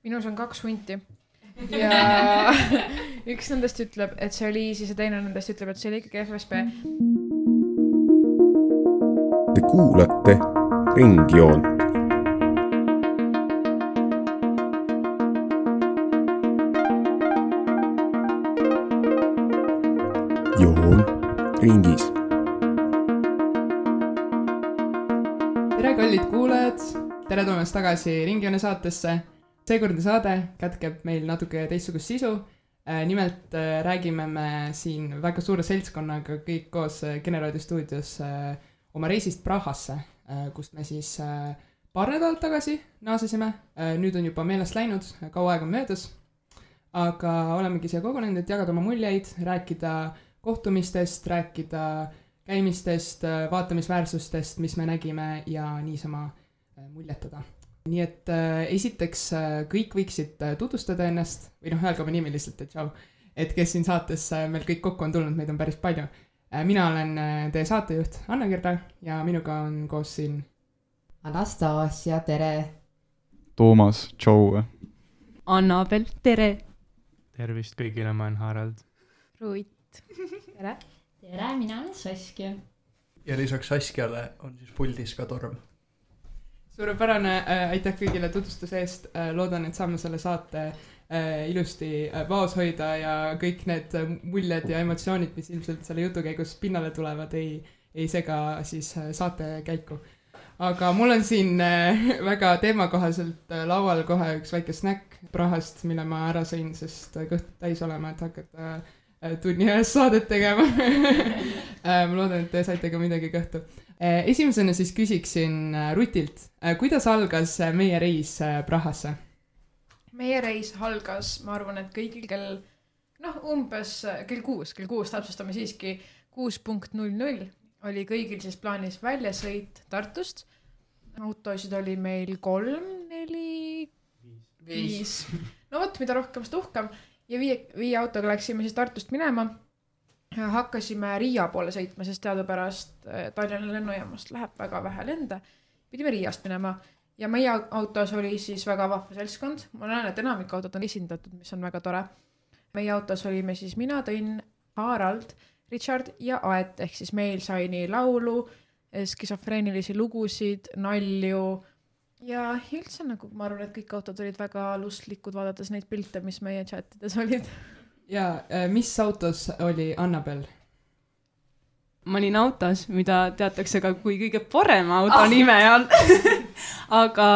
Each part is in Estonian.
minus on 2 hunti ja üks nendest ütleb, et see oli Iisis ja teine nendest ütleb, et see oli ikkagi FSB. Te kuulate Ringjoont. Joon ringis. Tere kallid kuulajad, tere tulemast tagasi Ringjoone saatesse. Seekordne saade kätkeb meil natuke teistsugust sisu. Nimelt räägime me siin väga suure seltskonnaga kõik koos Generaadio stuudios oma reisist Prahasse, kust me siis paar nädalat tagasi naasesime. Nüüd on juba meelest läinud, kaua aega on möödas, aga olemegi siia kogunenud, et jagada oma muljeid, rääkida kohtumistest, rääkida käimistest, vaatamisväärsustest, mis me nägime ja niisama muljetada. Nii et esiteks kõik võiksid tutvustada ennast, või öelda oma nimi lihtsalt, et tšau, et kes siin saates meil kõik kokku on tulnud, meid on päris palju. Mina olen teie saatejuht Anna-Gerda ja minuga on koos siin Anastasia, tere! Toomas, tšau! Annabel, tere! Tervist kõigile, ma olen Harald. Ruit, tere! Tere, mina olen Saskia. Ja lisaks Saskiale on siis puldis ka Torm. Suurepärane, aitäh kõigile tutvustuse eest. Loodan, et saame selle saate ilusti vaos hoida ja kõik need muljed ja emotsioonid, mis ilmselt selle jutu käigus pinnale tulevad, ei sega siis saate käiku. Aga mul on siin väga teemakohaselt laual kohe üks väike snäkk Prahast, mille ma ära sõin, sest kõht täis olema, et hakata tunni ajast saadet tegema. Ma loodan, et te saite ka midagi kõhtu. Esimesena siis küsiksin Rutilt, kuidas algas meie reis Prahasse? Meie reis algas, ma arvan, et kõigil umbes kell 6 täpsustame siiski 6.00 oli kõigil siis plaanis väljasõit Tartust. Autosid oli meil 3, 4, 5. No võt, mida rohkem, seda uhkem. Ja 5 autoga läksime siis Tartust minema. Hakkasime Riia poole sõitma, sest teadupärast Tallinna lennujaamast läheb väga vähe lende. Pidime Riiast minema ja meie autos oli siis väga vahva seltskond. Ma näen, et enamik autod on esindatud, mis on väga tore. Meie autos olime siis mina, Tõnn, Harald, Richard ja Aet, ehk siis meil sai nii laulu, skisofreenilisi lugusid, nalju ja üldse ma arvan, et kõik autod olid väga lustlikud vaadates neid pilte, mis meie chatides olid. Ja mis autos oli Annabel? Ma olin autos, mida teatakse ka kui kõige parem auto nime all. Aga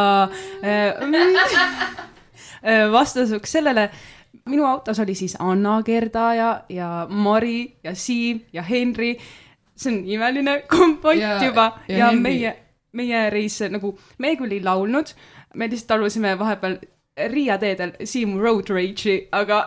vastuseks sellele, minu autos oli siis Anna-Gerda ja Mari ja Siim ja Henri. See on imeline kompott juba. Ja meie reis, me küll ei laulnud, me lihtsalt laulusime vahepeal Riia teedel Siimu Road Rage'i, aga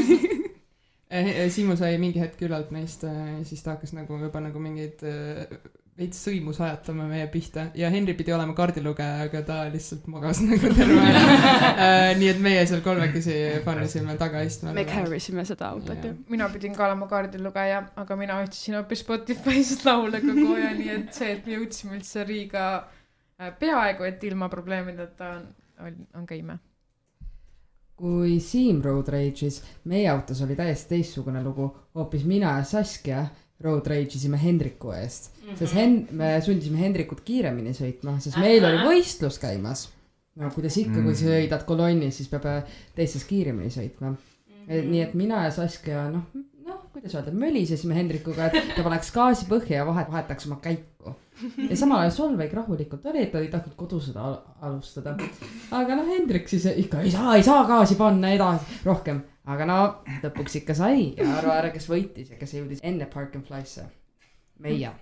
Siimu sai mingi hetk ülalt meist, siis ta hakkas juba mingeid veits sõimu sajatama meie pihta ja Henri pidi olema kaardilugeja, aga ta lihtsalt magas terve aja. Nii et meie seal kolmekesi panisime tagaistmele. Me carrisime seda autot. Mina pidin ka olema kaardilugeja, aga mina otsisin hoopis Spotify'st laule kogu aja, nii et see, et me jõudsime üldse Riiga peaaegu, et ilma probleemideta on ka ime. Kui Siim Road Rage'is, meie autos oli täiesti teistsugune lugu, hoopis mina ja Saskia Road Rage'isime Hendriku eest. Sest me sundisime Hendrikut kiiremini sõitma, sest meil oli võistlus käimas. No kuidas ikka, kui sa sõidad kolonni, siis peab teistes kiiremini sõitma. Nii et mina ja Saskia, kuidas öelda, mölisesime Hendrikuga, et ta paneks gaasi põhja ja vahetaks oma käiku. Ja samal ajal Solveig rahulikult oli, et ta ei tahtnud kodusõda alustada. Aga Hendrik siis ikka ei saa gaasi panna edasi rohkem. Aga lõpuks ikka sai ja arva ära, kes võitis ja kes jõudis enne Park and Fly'sse. Meie.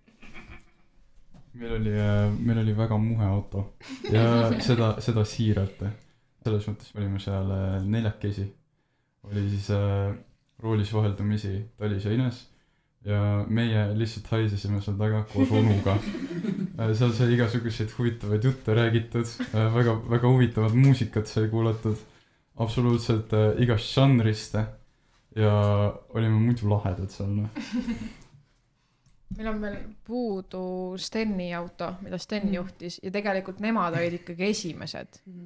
Meil oli väga muhe auto ja seda siiralt. Selles mõttes me olime seal 4 oli siis roolis vaheldumisi Talis ja Ines ja meie lihtsalt haisesime seal taga koos onuga. Seal sai igasuguseid huvitavaid jutte räägitud, väga huvitavad muusikat sai kuulatud, absoluutselt igast žanrist ja olime muidu lahedad seal. Meil on veel puudu Steni auto, mida Sten juhtis ja tegelikult nemad olid ikkagi esimesed,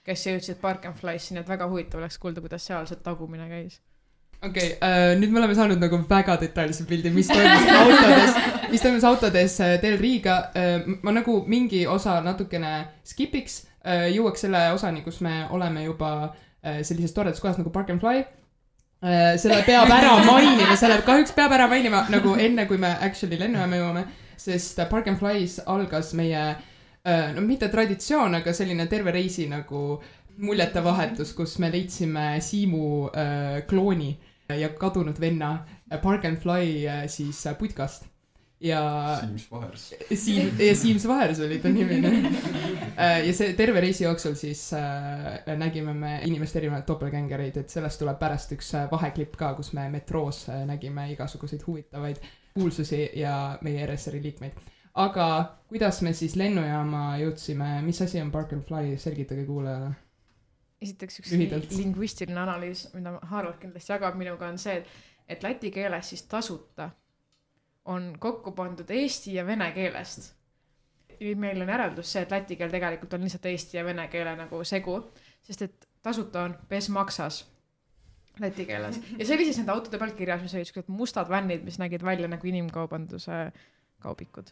kes jõudsid Park and Fly'sse, nii et väga huvitav oleks kuulda, kuidas seal see tagumine käis. Okei, nüüd me oleme saanud nagu väga detailse pildi, mis toimus autodes Del Riga. Ma nagu mingi osa natukene skipiks, jõuaks selle osani, kus me oleme juba sellises toredas kohas nagu Park and Fly. Selle peab kahjuks peab ära mainima nagu enne, kui me actually lennujaama jõuame, sest Park and Fly's algas meie, no mitte traditsioon, aga selline terve reisi nagu muljete vahetus, kus me leidsime Siimu klooni ja kadunud venna Park and Fly siis putkast. Ja Siims Vahers oli ta nimine. Ja see terve reisi jooksul siis nägime me inimeste erinevaid topelgängereid, et sellest tuleb pärast üks vaheklipp ka, kus me metroos nägime igasuguseid huvitavaid kuulsusi ja meie RSR-i liikmeid. Aga kuidas me siis lennujaama jõudsime, mis asi on Park and Fly, selgitage kuulajale. Esiteks üks lingvistiline analüüs, mida Harald kindlasti jagab minuga, on see, et läti keeles siis tasuta on kokku pandud eesti ja vene keelest. Meil on järeldus see, et läti keel tegelikult on lihtsalt eesti ja vene keele nagu segu, sest et tasuta on pes maksas läti keeles. Ja see oli siis nende autode pealt kirjas, mis olid mustad vännid, mis nägid välja nagu inimkaubanduse kaubikud.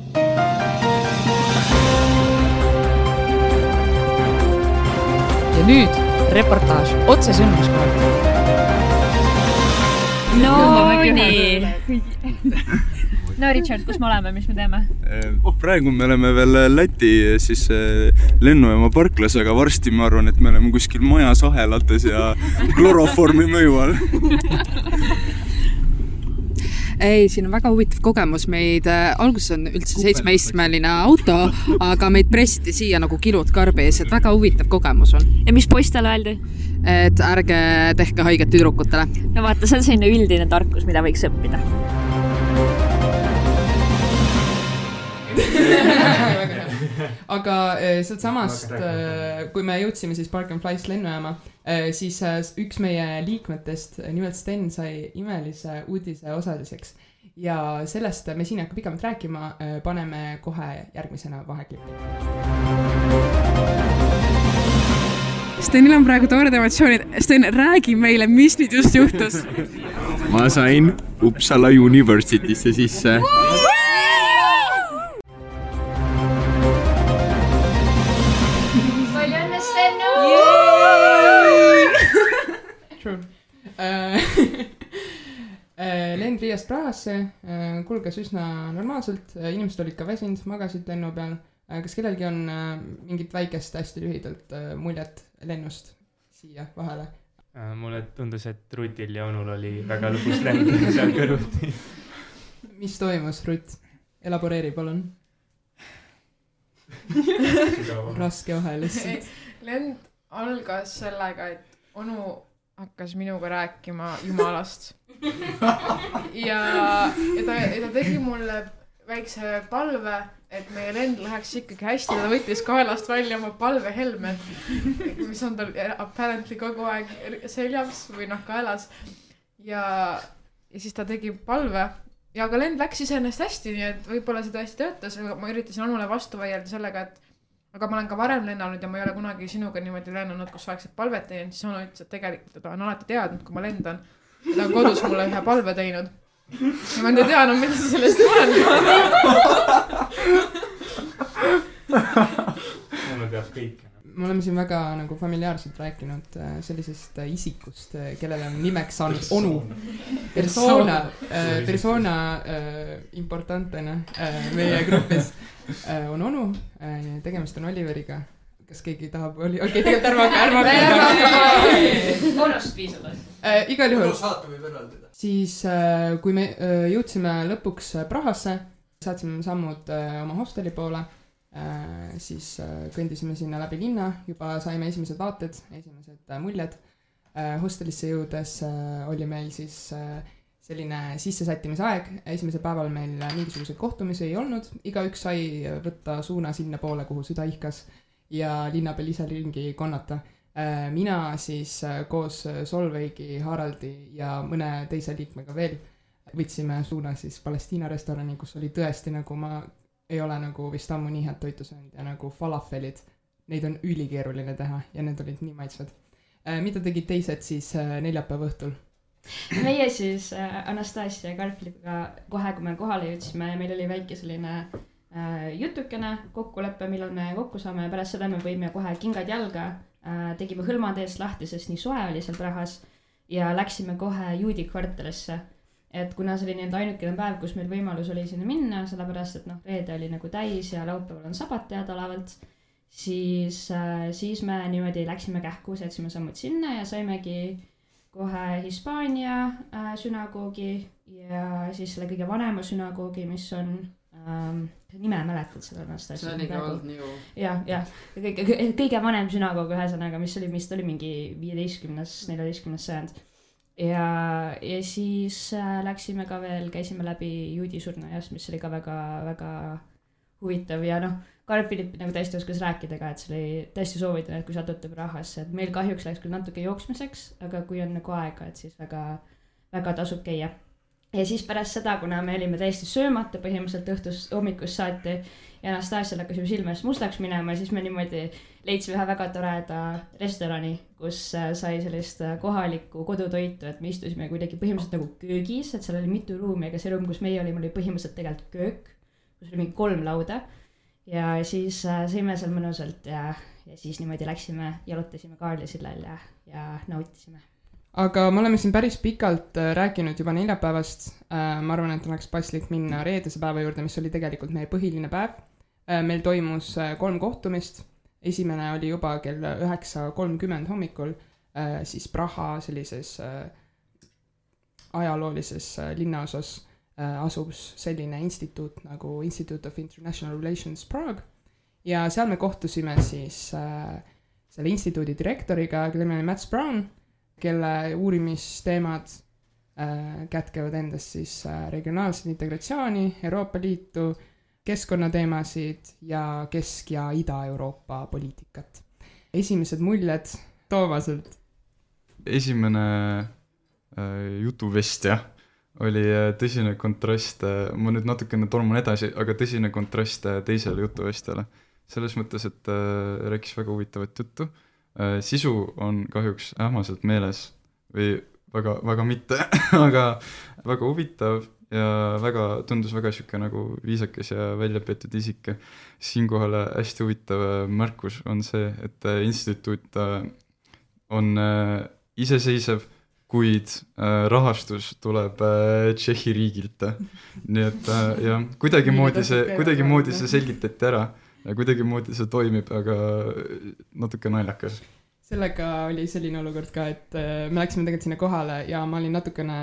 Ja nüüd reportaaž otse sündmuskohalt. No nii. No Richard, kus me oleme, mis me teeme? Praegu me oleme veel Läti siis lennujaama parklas, aga varsti ma arvan, et me oleme kuskil majas ahelates ja kloroformi mõju all. Ei, siin on väga huvitav kogemus. Meid alguses on üldse 7-istmeline auto, aga meid pressiti siia nagu kilud karbees, et väga huvitav kogemus on. Ja mis poistele öeldi? Et ärge tehke haiget tüdrukutele. No vaata, see on selline üldine tarkus, mida võiks õppida. Aga sealt samast, kui me jõudsime siis Park and Fly's lennujaama, siis üks meie liikmetest, nimelt Sten, sai imelise uudise osaliseks. Ja sellest me siin hakka pikemalt rääkima, paneme kohe järgmisena vaheklippi. Stenil on praegu toored emotsioonid. Sten, räägi meile, mis nüüd just juhtus? Ma sain Uppsala Universitysse sisse. Palju õnne, Stennu! True. Lend Riiast Prahasse kulges üsna normaalselt. Inimesed olid ka väsinud, magasid lennu peal. Kas kellelgi on mingit väikest hästi lühidalt muljet lennust siia vahele? Mulle tundus, et Rutil ja Onul oli väga lõbus lend seal kõrvuti. Mis toimus, Rut? Elaboreeri, palun. Raske vahe lihtsalt. Lend algas sellega, et Onu hakkas minuga rääkima Jumalast. Ja ta tegi mulle väikse palve, et meie lend läheks ikkagi hästi. Ta võttis kaelast välja oma palvehelmed, mis on tal apparently kogu aeg seljas või kaelas. Ja siis ta tegi palve. Ja aga lend läks iseenesest hästi, nii et võib-olla see tõesti töötas. Ma üritasin Onule vastu vaielda sellega, et aga ma olen ka varem lennanud ja ma ei ole kunagi sinuga niimoodi lennanud, kus oleksid palvet teinud. Siis Onu ütles, et tegelikult ta on alati teadnud, kui ma lendan. Ja ta on kodus mulle ühe palve teinud. Ja ma ei tea, mida sa sellest mõelnud. Mulle peab kõik. Me oleme siin väga nagu familiaarselt rääkinud sellisest isikust, kellele on nimeks saanud Onu. Persona importantena meie grupis on Onu. Tegemist on Oliveriga. Kas keegi tahab tegelikult ärma. Onust piisavalt. Igal juhul. Saate võib eraldida. Siis kui me jõudsime lõpuks Prahasse, saatsime sammud oma hosteli poole, siis kõndisime sinna läbi linna, juba saime esimesed vaated, esimesed muljed. Hostelisse jõudes oli meil siis selline sissesättimise aeg. Esimesel päeval meil mingisuguseid kohtumisi ei olnud. Igaüks sai võtta suuna sinna poole, kuhu süda ihkas ja linna peal ise ringi konnata. Mina siis koos Solveigi, Haraldi ja mõne teise liikmega veel võtsime suuna siis Palestiina restorani, kus oli tõesti nagu ma ei ole nagu vist ammu nii head toitu söönud ja nagu falafelid neid on ülikeeruline teha ja need olid nii maitsvad. Mida tegid teised siis neljapäeva õhtul? Meie siis Anastasia ja Karpiliga kohe, kui me kohale jõudsime, meil oli väike selline jutukene kokkuleppe, millal me kokku saame ja pärast seda me võime kohe kingad jalga, tegime hõlmad eest lahti, sest nii soe oli seal Prahas ja läksime kohe juudi kvartalisse. Et kuna see oli nii ainukene päev, kus meil võimalus oli sinna minna, sellepärast, et reede oli nagu täis ja laupäeval on sabat teadaolevalt, siis me niimoodi läksime kähku, sõitsime sammud sinna ja saimegi kohe Hispaania sünagoogi ja siis selle kõige vanema sünagoogi, mis on nime mäletad seda ennast asja. See oli ka olnud nii ju. Ja kõige vanem sünagoog ühesõnaga, mis oli mingi 15-14 sajand. Ja siis läksime ka veel, käisime läbi juudi surnuaiast, mis oli ka väga, väga huvitav ja Karl Philipp nagu täiesti oskas rääkida ka, et see oli täiesti soovitan, et kui satute Prahasse, et meil kahjuks läks küll natuke jooksmiseks, aga kui on nagu aega, et siis väga, väga tasub käia. Ja siis pärast seda, kuna me olime täiesti söömata põhimõtteliselt õhtust hommikust saati ja Anastasial hakkas juba silme eest mustaks minema ja siis me niimoodi leidsime ühe väga toreda restorani, kus sai sellist kohalikku kodutoitu, et me istusime kuidagi põhimõtteliselt nagu köögis, et seal oli mitu ruumi, aga see ruum, kus meie olime, oli põhimõtteliselt tegelikult köök, kus oli mingi 3 lauda ja siis sõime seal mõnusalt ja siis niimoodi läksime, jalutasime Kaarli sillal ja nautisime. Aga me oleme siin päris pikalt rääkinud juba neljapäevast. Ma arvan, et oleks paslik minna reedese päeva juurde, mis oli tegelikult meie põhiline päev. Meil toimus 3 kohtumist. Esimene oli juba kell 9:30 hommikul, siis Praha sellises ajaloolises linnaosas asub selline instituut nagu Institute of International Relations Prague. Ja seal me kohtusime siis selle instituudi direktoriga, kelle nimi oli Mats Brown, kelle uurimisteemad kätkevad endast siis regionaalset integratsiooni, Euroopa Liitu, keskkonnateemasid ja Kesk- ja Ida-Euroopa poliitikat. Esimesed muljed Toomaselt? Esimene jutuvestja oli tõsine kontrast, ma nüüd natukene torman edasi, aga tõsine kontrast teisele jutuvestjale. Selles mõttes, et rääkis väga huvitavat juttu. Sisu on kahjuks ähmaselt meeles või väga, väga mitte, aga väga huvitav ja tundus väga siuke nagu viisakas ja väljapeetud isik. Siinkohal hästi huvitav märkus on see, et instituut on iseseisev, kuid rahastus tuleb Tšehhi riigilt. Nii et ja kuidagimoodi see selgitati ära. Ja kuidagimoodi see toimib, aga natuke naljakas. Sellega oli selline olukord ka, et me läksime tegelikult sinna kohale ja ma olin natukene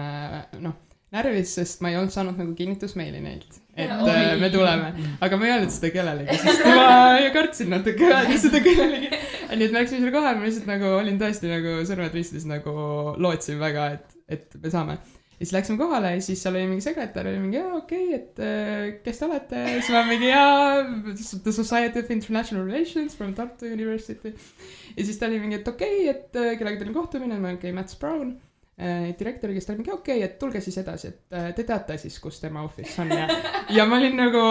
närvis, sest ma ei olnud saanud nagu kinnitusmeili neilt, et me tuleme. Aga ma ei öelnud seda kellelegi, sest ma kartsin natuke öelda seda kellelegi. Nii et me läksime sinna kohale, ma lihtsalt nagu olin tõesti nagu sõrmed ristis nagu lootsin väga, et me saame. Ja siis läksime kohale ja siis seal oli mingi sekretär, oli mingi, et kes te olete? Siis ma mingi, The Society of International Relations from Tartu University. Ja siis ta oli mingi, et kellega teil on kohtumine, ma olin Mats Brown, direktori, kes ta oli mingi, et tulge siis edasi, et te teate siis, kus tema office on. Ja ma olin nagu,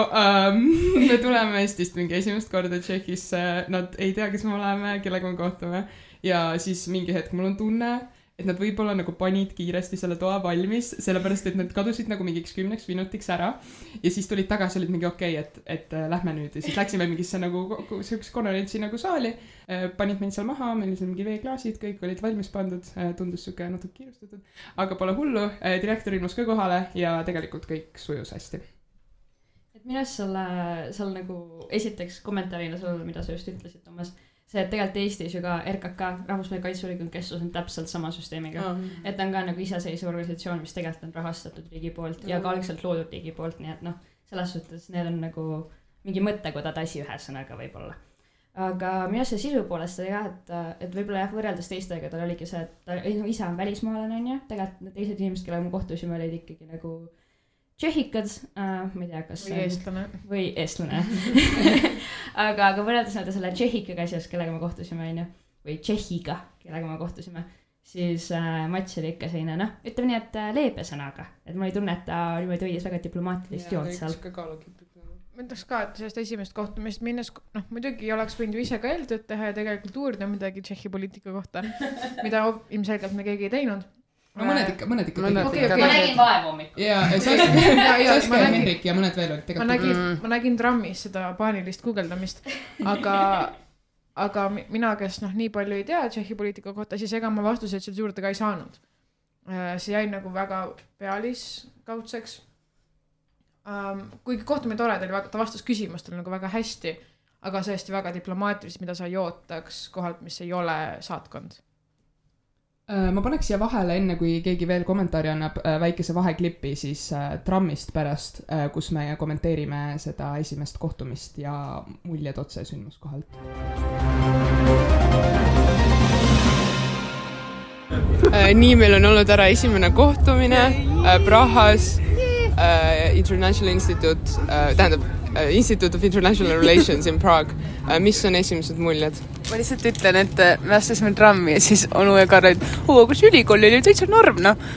me tuleme Eestist mingi esimest korda Tšehhisse, nad ei tea, kes me oleme, kellega me kohtume. Ja siis mingi hetk mul on tunne, et nad võib-olla nagu panid kiiresti selle toa valmis, sellepärast, et nad kadusid nagu mingiks 10 minutiks ära ja siis tulid tagasi, olid mingi et lähme nüüd ja siis läksime mingisse nagu selliseks konverentsi nagu saali, panid meid seal maha, meil oli mingi veeklaasid, kõik olid valmis pandud, tundus siuke natuke kiirustatud, aga pole hullu, direktor ilmus ka kohale ja tegelikult kõik sujus hästi. Et minu seal nagu esiteks kommentaarina sellele, mida sa just ütlesid, Toomas, see, et tegelikult Eestis ju ka RKK, Rahvusvaheline Kaitseuuringute Keskus on täpselt sama süsteemiga. Et ta on ka nagu iseseisev organisatsioon, mis tegelikult on rahastatud riigi poolt ja ka algselt loodud riigi poolt, nii et selles suhtes need on nagu mingi mõttekoda tasi ühesõnaga võib-olla. Aga minu see sisu poolest oli et võib-olla võrreldes teistega tal oligi see, et ta ise on välismaalane on ju, tegelikult need teised inimesed, kellega me kohtusime, olid ikkagi nagu tšehhikad, ma ei tea, kas või eestlane. aga võrreldes selle tšehhikaga asjast, kellega me kohtusime, või tšehhiga, kellega me kohtusime, siis Mats oli ikka selline, ütleme nii, et leebe sõnaga. Et ma ei tunne, et ta niimoodi hoidis väga diplomaatilist joont seal. ma ütleks ka, et sellest esimest kohtumist minnes, muidugi oleks võinud ju ise ka eeltööd teha ja tegelikult uurida midagi Tšehhi poliitika kohta, mida ilmselgelt me keegi ei teinud. No mõned ikka. Ma nägin vaevu ja Saskia ja Hendrik ja mõned veel olid tegelikult. Ma nägin trammis seda paanilist guugeldamist, aga mina, kes nii palju ei tea Tšehhi poliitika kohta, siis ega ma vastuseid selle juurde ka ei saanud. See jäi nagu väga pealiskaudseks. Kuigi kohtumine tore, ta vastas küsimustele nagu väga hästi, aga tõesti väga diplomaatiliselt, mida sa ei ootaks kohalt, mis ei ole saatkond. Ma paneks siia vahele, enne kui keegi veel kommentaari annab, väikese vaheklipi siis trammist pärast, kus me kommenteerime seda esimest kohtumist ja muljed otse sündmuskohalt. Nii meil on olnud ära esimene kohtumine Prahas International Institute, Institute of International Relations in Prague. Mis on esimesed muljed? Ma lihtsalt ütlen, et me astusime trammi ja siis onu ja Karl olid, kas ülikool oli täitsa norm,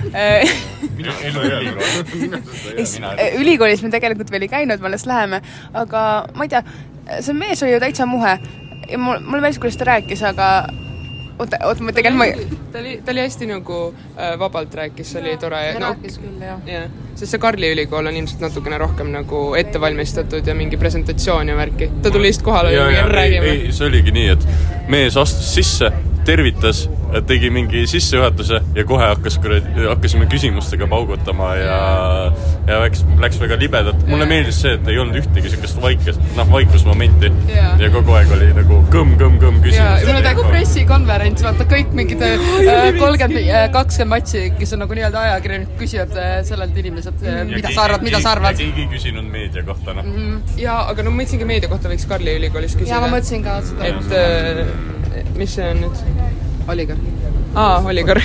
Ülikoolis me tegelikult veel ei käinud, me alles läheme, aga ma ei tea, see mees oli ju täitsa muhe ja mulle meeldis, kuidas ta rääkis, aga ma tegelikult ta oli hästi nagu vabalt rääkis, see oli tore. Rääkis küll, jah. Sest see Karli ülikool on ilmselt natukene rohkem nagu ettevalmistatud ja mingi presentatsioon ja värki. Ta tuli lihtsalt kohal ja räägime. Ei, see oligi nii, et mees astus sisse, tervitas, tegi mingi sissejuhatuse ja kohe hakkasime küsimustega paugutama ja läks väga libedat. Mulle meeldis see, et ei olnud ühtegi sellist vaikusmomenti ja kogu aeg oli nagu kõmm küsimus. Ja mulle nagu pressikonverents, vaata kõik mingid 20 matsi, kes on nagu nii-öelda ajakirjanikud küsivad sellelt inimesed, mida sa arvad. Keegi küsinud meedia kohta. Ja, aga ma mõtlesingi meedia kohta võiks Karli ülikoolis küsida. Ja ma mõtlesin ka seda. Et mis see on nüüd? Oligar. Oligar.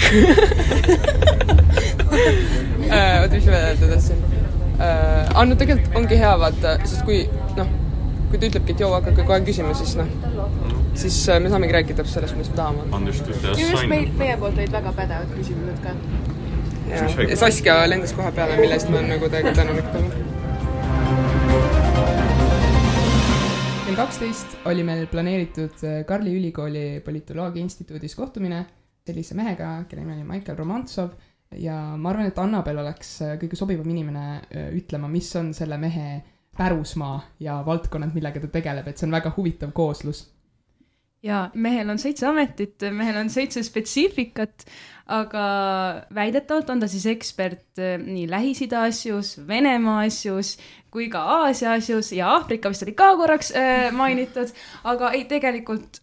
Oot, mis ma tahtsin? No tegelikult ongi hea vaata, sest kui ta ütlebki, et hakake kohe küsima, siis me saamegi rääkida sellest, mis me tahame. Ja just meie poolt olid väga pädevad küsimused ka. Ja Saskia lendas kohe peale, millest ma olen nagu täiega tänulik talle. Kell 12 oli meil planeeritud Karli ülikooli politoloogia instituudis kohtumine sellise mehega, kelle nimi oli Michael Romantsov ja ma arvan, et Annabel oleks kõige sobivam inimene ütlema, mis on selle mehe pärusmaa ja valdkonnad, millega ta tegeleb, et see on väga huvitav kooslus. Ja mehel on 7 ametit, mehel on 7 spetsiifikat, aga väidetavalt on ta siis ekspert nii Lähis-Ida asjus, Venemaa asjus, kui ka Aasia asjus ja Aafrika vist oli ka korraks mainitud, aga ei tegelikult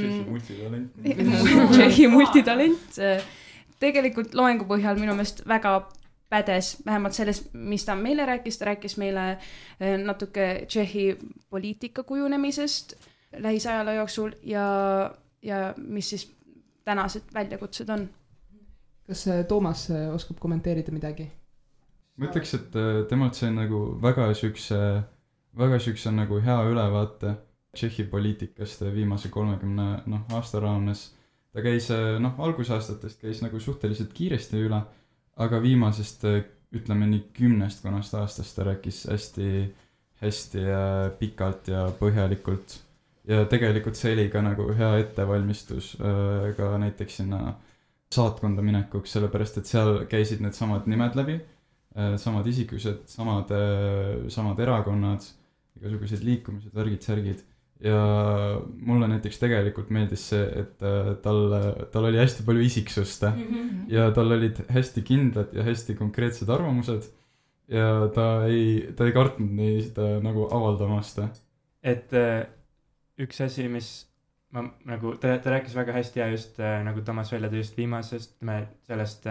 Tšehhi multitalent tegelikult loengu põhjal minu meelest väga pädes, vähemalt selles, mis ta meile rääkis, ta rääkis meile natuke Tšehhi poliitika kujunemisest lähisajaloo jooksul ja mis siis tänased väljakutsed on. Kas Toomas oskab kommenteerida midagi? Ma ütleks, et temalt sai nagu väga sükse nagu hea ülevaate Tšehhi poliitikast viimase 30 aasta raames. Ta käis, algusaastatest käis nagu suhteliselt kiiresti üle, aga viimasest, ütleme nii 10 aastast ta rääkis hästi pikalt ja põhjalikult. Ja tegelikult see oli ka nagu hea ettevalmistus ka näiteks sinna saatkonda minekuks, sellepärast et seal käisid need samad nimed läbi, samad isikused, samad erakonnad, igasugused liikumised, värgid, särgid. Ja mulle näiteks tegelikult meeldis see, et tal oli hästi palju isiksust ja tal olid hästi kindlad ja hästi konkreetsed arvamused ja ta ei kartnud neid nagu avaldamast. Et üks asi, mis ma nagu, ta rääkis väga hästi ja just nagu Toomas välja just viimasest sellest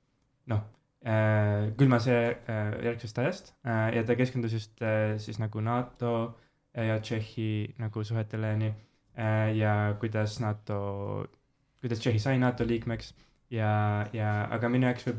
külma sõja järgsest ajast ja ta keskendus just siis nagu NATO ja Tšehhi nagu suhetele ja kuidas Tšehhi sai NATO liikmeks aga minu jaoks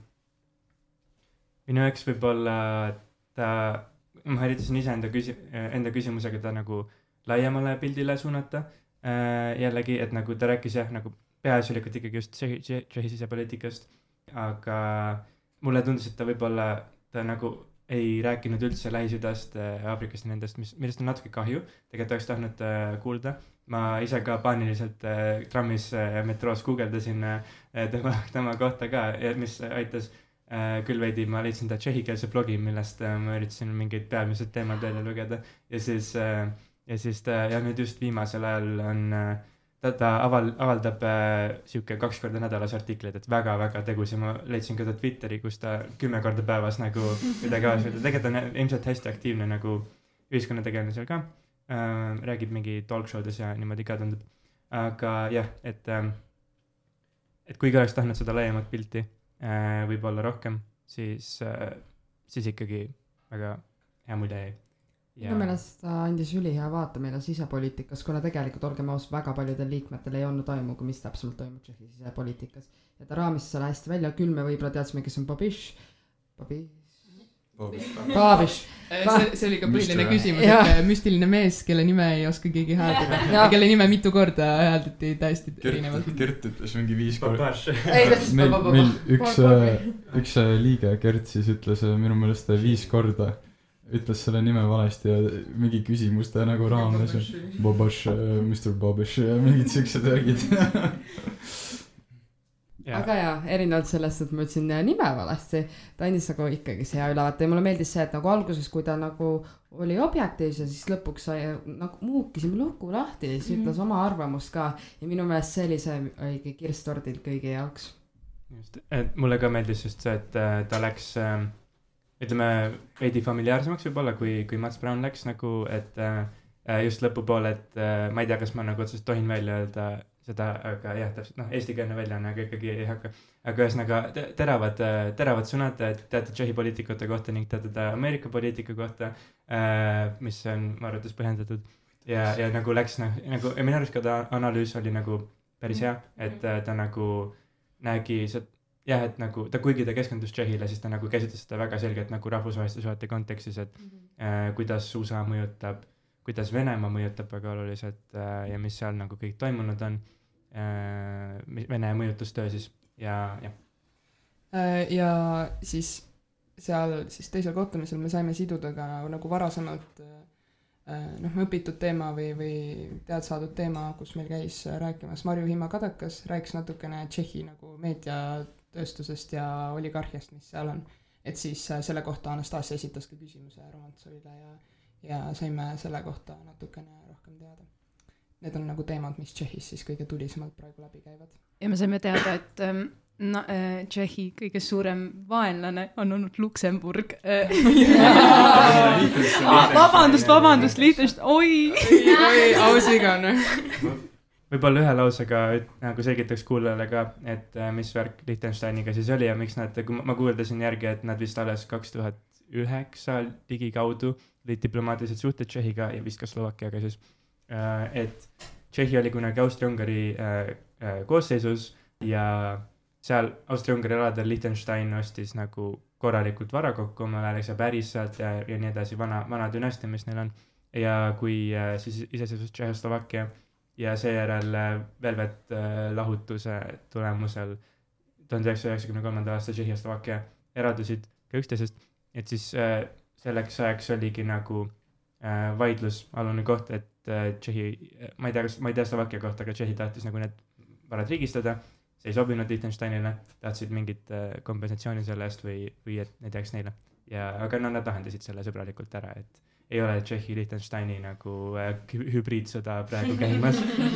võib-olla ma üritasin ise enda küsimusega ta nagu laiemale pildile suunata jällegi, et nagu ta rääkis nagu peaasjalikult ikkagi just Tšehhi sisepoliitikast, aga mulle tundus, et ta võib-olla ta nagu ei rääkinud üldse Lähis-Idast, Aafrikast ja nendest, millest on natuke kahju. Tegelikult oleks tahtnud kuulda. Ma ise ka paaniliselt trammis metroos guugeldasin tema kohta ka, mis aitas küll veidi, ma leidsin ta tšehhikeelse blogi, millest ma üritasin mingeid peamised teemad välja lugeda. Ja siis nüüd just viimasel ajal on ta avaldab siuke 2 korda nädalas artikleid, et väga-väga tegus ja ma leidsin ka ta Twitteri, kus ta 10 korda päevas nagu midagi avaldab. Tegelikult on ilmselt hästi aktiivne nagu ühiskonnategelane seal ka. Räägib mingi talk show'des ja niimoodi ka tundub. Aga jah, et kuigi oleks tahtnud seda laiemat pilti võib-olla rohkem, siis ikkagi väga hea mulje jäi. Minu meelest ta andis ülihea vaata meile sisepoliitikas, kuna tegelikult olgem aus, väga paljudel liikmetel ei olnud aimuga, mis täpselt toimub Tšehhi sisepoliitikas. Ja ta raamis selle hästi välja, küll me võib-olla teadsime, kes on Babiš. See oli ka põhiline küsimus, et müstiline mees, kelle nime ei oska keegi hääldada ja kelle nime mitu korda hääldati täiesti erinevalt. Gert ütles mingi 5 korda. Meil üks liige, Gert, siis ütles minu meelest 5 korda. Ütles selle nime valesti ja mingi küsimuste nagu raames. Babaš, Mr. Babiš ja mingid siuksed värgid. Aga jaa, erinevalt sellest, et ma ütlesin nime valesti, ta andis nagu ikkagi see hea ülevaate ja mulle meeldis see, et nagu alguses, kui ta nagu oli objektiivse, siis lõpuks sai nagu muukisime luku lahti ja siis ütles oma arvamust ka ja minu meelest see oli see õige kirstordil kõigi jaoks. Just, et mulle ka meeldis just see, et ta läks, ütleme, veidi familiaarsemaks võib-olla, kui Mats Braun läks nagu, et just lõpupoole, et ma ei tea, kas ma nagu otsest tohin välja öelda seda, aga jah, täpselt, eestikeelne väljaanne, aga ikkagi ei hakka. Aga ühesõnaga teravad sõnad teatud Tšehhi poliitikute kohta ning teatud Ameerika poliitika kohta, mis on arvates põhjendatud. Ja nagu läks, nagu, ja minu arust ka ta analüüs oli nagu päris hea, et ta nagu nägi, jah, et nagu ta, kuigi ta keskendus Tšehhile, siis ta nagu käsitles seda väga selgelt nagu rahvusvaheliste suhete kontekstis, et kuidas USA mõjutab, kuidas Venemaa mõjutab väga oluliselt ja mis seal nagu kõik toimunud on, Vene mõjutustöö siis ja. Ja siis seal siis teisel kohtumisel me saime siduda ka nagu varasemalt õpitud teema või tead saadud teema, kus meil käis rääkimas Marju Hima-Kadakas, rääkis natukene Tšehhi nagu meediatööstusest ja oligarhiast, mis seal on. Et siis selle kohta Anastasia esitas ka küsimuse Romantsolile ja saime selle kohta natukene rohkem teada. Need on nagu teemad, mis Tšehhis siis kõige tulisemalt praegu läbi käivad. Ja me saime teada, et Tšehhi kõige suurem vaenlane on olnud Luksemburg. Vabandust, liitust, oi, ausigane. Võib-olla ühe lausega nagu selgitaks kuulajale ka, et mis värk Liechtensteiniga siis oli ja miks nad, kui ma kuuldasin järgi, et nad vist alles 2009 ligikaudu olid diplomaatilised suhted Tšehhiga ja vist ka Slovakkiaga siis, et Tšehhi oli kunagi Austria-Ungari koosseisus ja seal Austria-Ungari aladel Liechtenstein ostis nagu korralikult vara kokku, oma läks ja päris sealt ja nii edasi, vana dünastia, mis neil on. Ja kui siis iseseisvus Tšehhoslovakkia ja seejärel Velvet lahutuse tulemusel 1993. aasta Tšehhi ja Slovakkia eradusid ka üksteisest, et siis selleks ajaks oligi nagu vaidlusalune koht, et Tšehhi, ma ei tea Slovakkia kohta, aga Tšehhi tahtis nagu need varad riigistada, see ei sobinud Liechtensteinile, tahtsid mingit kompensatsiooni selle eest või et need jääks neile. Aga nad lahendasid selle sõbralikult ära, et ei ole Tšehhi Liechtensteini nagu hübriidsõda praegu käimas.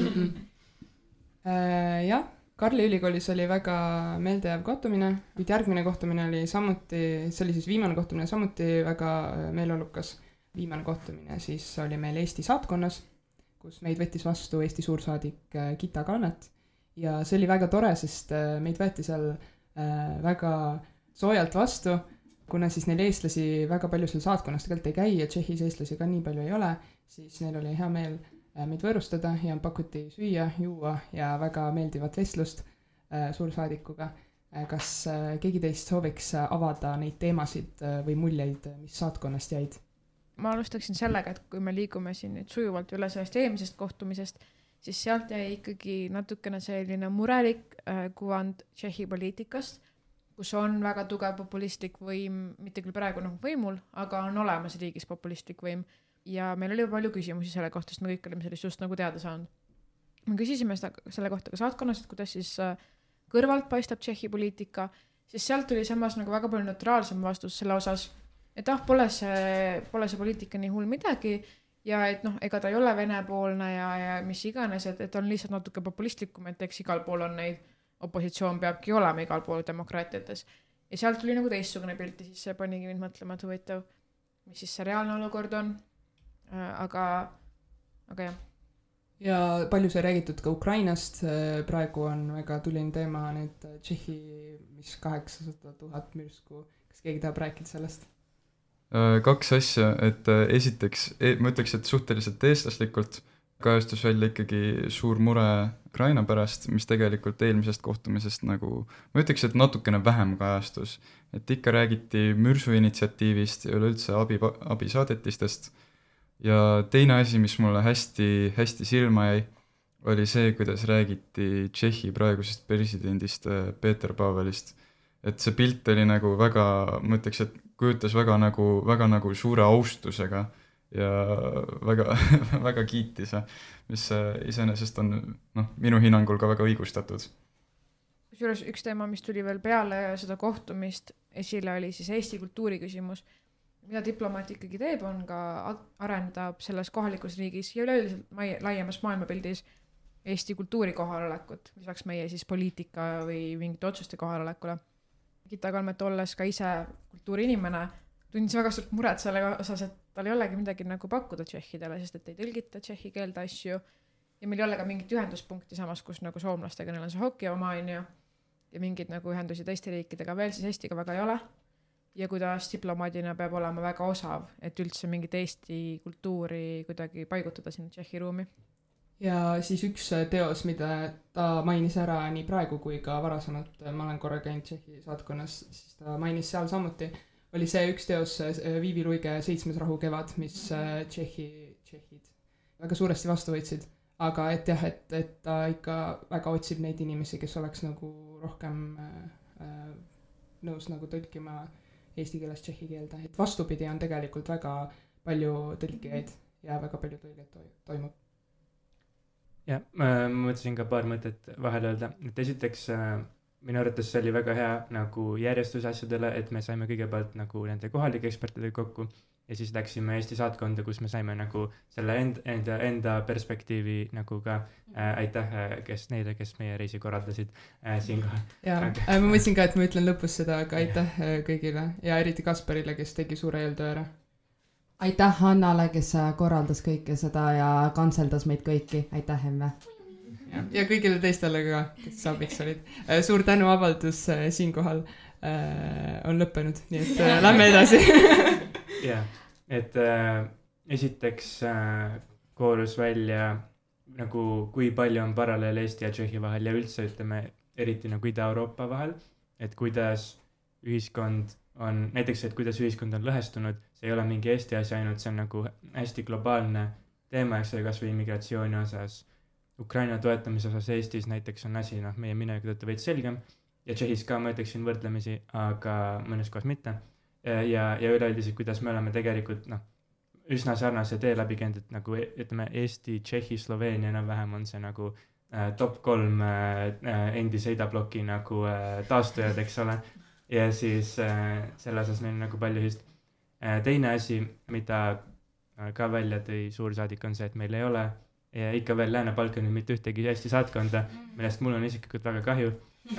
Jah, Karli ülikoolis oli väga meeldejääv kohtumine, kuid järgmine kohtumine oli samuti, see oli siis viimane kohtumine, samuti väga meeleolukas. Viimane kohtumine siis oli meil Eesti saatkonnas, kus meid võttis vastu Eesti suursaadik Gita Kalmet ja see oli väga tore, sest meid võeti seal väga soojalt vastu, kuna siis neil eestlasi väga palju seal saatkonnas tegelikult ei käi ja Tšehhis eestlasi ka nii palju ei ole, siis neil oli hea meel meid võõrustada ja pakuti süüa, juua ja väga meeldivat vestlust suursaadikuga. Kas keegi teist sooviks avada neid teemasid või muljeid, mis saatkonnast jäid? Ma alustaksin sellega, et kui me liigume siin nüüd sujuvalt üle sellest eelmisest kohtumisest, siis sealt jäi ikkagi natukene selline murelik kuvand Tšehhi poliitikast, kus on väga tugev populistlik võim, mitte küll praegu nagu võimul, aga on olemas riigis populistlik võim. Ja meil oli palju küsimusi selle kohta, sest me kõik olime sellist just nagu teada saanud. Me küsisime selle kohta ka saatkonnas, et kuidas siis kõrvalt paistab Tšehhi poliitika, siis sealt tuli samas nagu väga palju neutraalsem vastus selle osas, et pole see poliitika nii hull midagi ja et ega ta ei ole venepoolne ja mis iganes, et on lihtsalt natuke populistlikum, et eks igal pool on neid, opositsioon peabki olema igal pool demokraatiates. Ja sealt tuli nagu teistsugune pilt ja siis see panigi mind mõtlema, et huvitav, mis siis see reaalne olukord on. Aga jah. Ja palju sai räägitud ka Ukrainast, praegu on väga tuline teema nüüd Tšehhi, mis 800 000 mürsku, kas keegi tahab rääkida sellest? 2 asja, et esiteks, ma ütleks, et suhteliselt eestlaslikult kajastus välja ikkagi suur mure Ukraina pärast, mis tegelikult eelmisest kohtumisest nagu, ma ütleks, et natukene vähem kajastus, et ikka räägiti mürsu initsiatiivist ja üleüldse abisaadetistest. Ja teine asi, mis mulle hästi silma jäi, oli see, kuidas räägiti Tšehhi praegusest presidendist Peeter Pavelist. Et see pilt oli nagu väga, ma ütleks, et kujutas väga nagu suure austusega ja väga kiitis, mis iseenesest on minu hinnangul ka väga õigustatud. Kusjuures üks teema, mis tuli veel peale seda kohtumist esile, oli siis Eesti kultuuri küsimus. Mida diplomaat ikkagi teeb, on ka arendab selles kohalikus riigis ja üleüldiselt laiemas maailmapildis Eesti kultuuri kohalolekut, lisaks meie siis poliitika või mingite otsuste kohalolekule. Gita Kalmet olles ka ise kultuuriinimene, tundis väga suurt muret selle osas, et tal ei olegi midagi nagu pakkuda tšehhidele, sest et ei tõlgita tšehhi keelde asju ja meil ei ole ka mingit ühenduspunkti samas, kus nagu soomlastega neil on see hoki oma ja mingid nagu ühendusi teiste riikidega veel siis Eestiga väga ei ole. Ja kuidas diplomaadina peab olema väga osav, et üldse mingit Eesti kultuuri kuidagi paigutada sinna Tšehhi ruumi. Ja siis üks teos, mida ta mainis ära nii praegu kui ka varasemalt, ma olen korra käinud Tšehhi saatkonnas, siis ta mainis seal samuti, oli see üks teos Viivi Luige 7. rahu kevad, mis tšehhid väga suuresti vastu võtsid. Aga et jah, et ta ikka väga otsib neid inimesi, kes oleks nagu rohkem nõus nagu tõlkima eesti keeles tšehhi keelde, et vastupidi on tegelikult väga palju tõlkijaid ja väga palju tõlget toimub. Ja, ma mõtlesin ka paar mõtet vahel öelda, et esiteks minu arvates see oli väga hea nagu järjestus asjadele, et me saime kõigepealt nagu nende kohalike ekspertidega kokku ja siis läksime Eesti saatkonda, kus me saime nagu selle enda perspektiivi nagu ka aitäh neile, kes meie reisi korraldasid siinkohal. Ja, ma mõtlesin ka, et ma ütlen lõpus seda, aga aitäh kõigile ja eriti Kasparile, kes tegi suure eeltöö ära. Aitäh Hannale, kes korraldas kõike seda ja kantseldas meid kõiki. Aitäh, Emme. Ja kõigile teistele ka, kes abiks olid. Suur tänu avaldus siinkohal on lõppenud, nii et lähme edasi. Ja, et esiteks koorus välja nagu kui palju on paralleel Eesti ja Tšehhi vahel ja üldse ütleme eriti nagu Ida-Euroopa vahel, et kuidas ühiskond on, näiteks et kuidas ühiskond on lõhestunud, see ei ole mingi Eesti asi ainult, see on nagu hästi globaalne teema, eks see kas või immigratsiooni osas, Ukraina toetamise osas Eestis näiteks on asi, meie mineviku tõttu veits selgem ja Tšehhis ka ma ütleksin võrdlemisi, aga mõnes kohas mitte. Ja üleüldiselt, kuidas me oleme tegelikult üsna sarnase tee läbi käinud, et nagu ütleme Eesti, Tšehhi, Sloveenia enam-vähem on see nagu top 3 endise idabloki nagu taastujad, eks ole. Ja siis selle osas meil on nagu palju ühist. Teine asi, mida ka välja tõi suursaadik on see, et meil ei ole ja ikka veel Lääne-Balkanil mitte ühtegi Eesti saatkonda, millest mul on isiklikult väga kahju.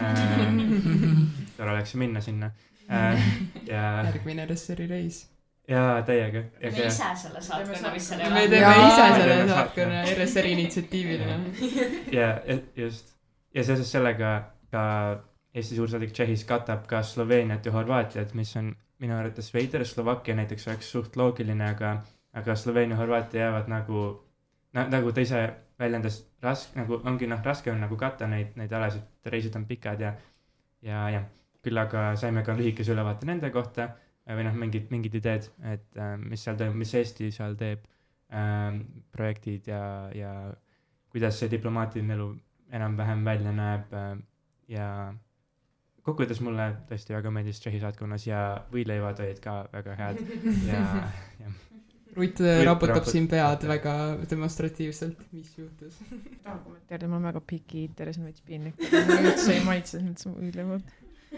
Tore oleks minna sinna. Järgmine RSR-i reis. Jaa, täiega. Me ise selle saatkonna, mis selle me teeme ise selle saatkonna RSR-i initsiatiivile. Ja just. Ja seoses sellega ka Eesti suursaadik Tšehhis katab ka Sloveeniat ja Horvaatiat, mis on minu arvates veider. Slovakkia näiteks oleks suht loogiline, aga Sloveenia ja Horvaatia jäävad nagu ta ise väljendas ongi raske on nagu katta neid alasid, reisid on pikad ja küll aga saime ka lühikese ülevaate nende kohta või mingid ideed, et mis seal toimub, mis Eesti seal teeb, projektid ja kuidas see diplomaatiline elu enam-vähem välja näeb ja kokkuvõttes mulle tõesti väga meeldis Tšehhi saatkonnas ja võileivad olid ka väga head ja Rutt raputab siin pead väga demonstratiivselt, mis juhtus. Tahan kommenteerida, ma olen väga picky eater ja see on veits piinlik, ma üldse ei maitse need võileivad.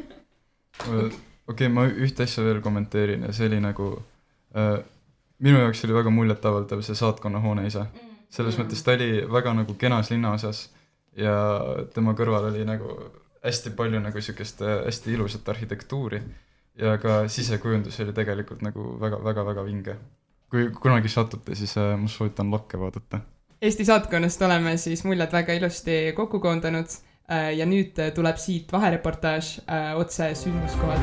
Okei, ma ühte asja veel kommenteerin ja see oli nagu minu jaoks oli väga muljetavaldav see saatkonna hoone ise. Selles mõttes ta oli väga nagu kenas linnaosas ja tema kõrval oli nagu hästi palju nagu sükest hästi ilusat arhitektuuri ja ka sisekujundus oli tegelikult nagu väga vinge. Kui kunagi satute, siis ma soovitan lakke vaadata. Eesti saatkonnast oleme siis muljed väga ilusti kokku koondanud ja nüüd tuleb siit vahereportaaž otse sündmuskohalt.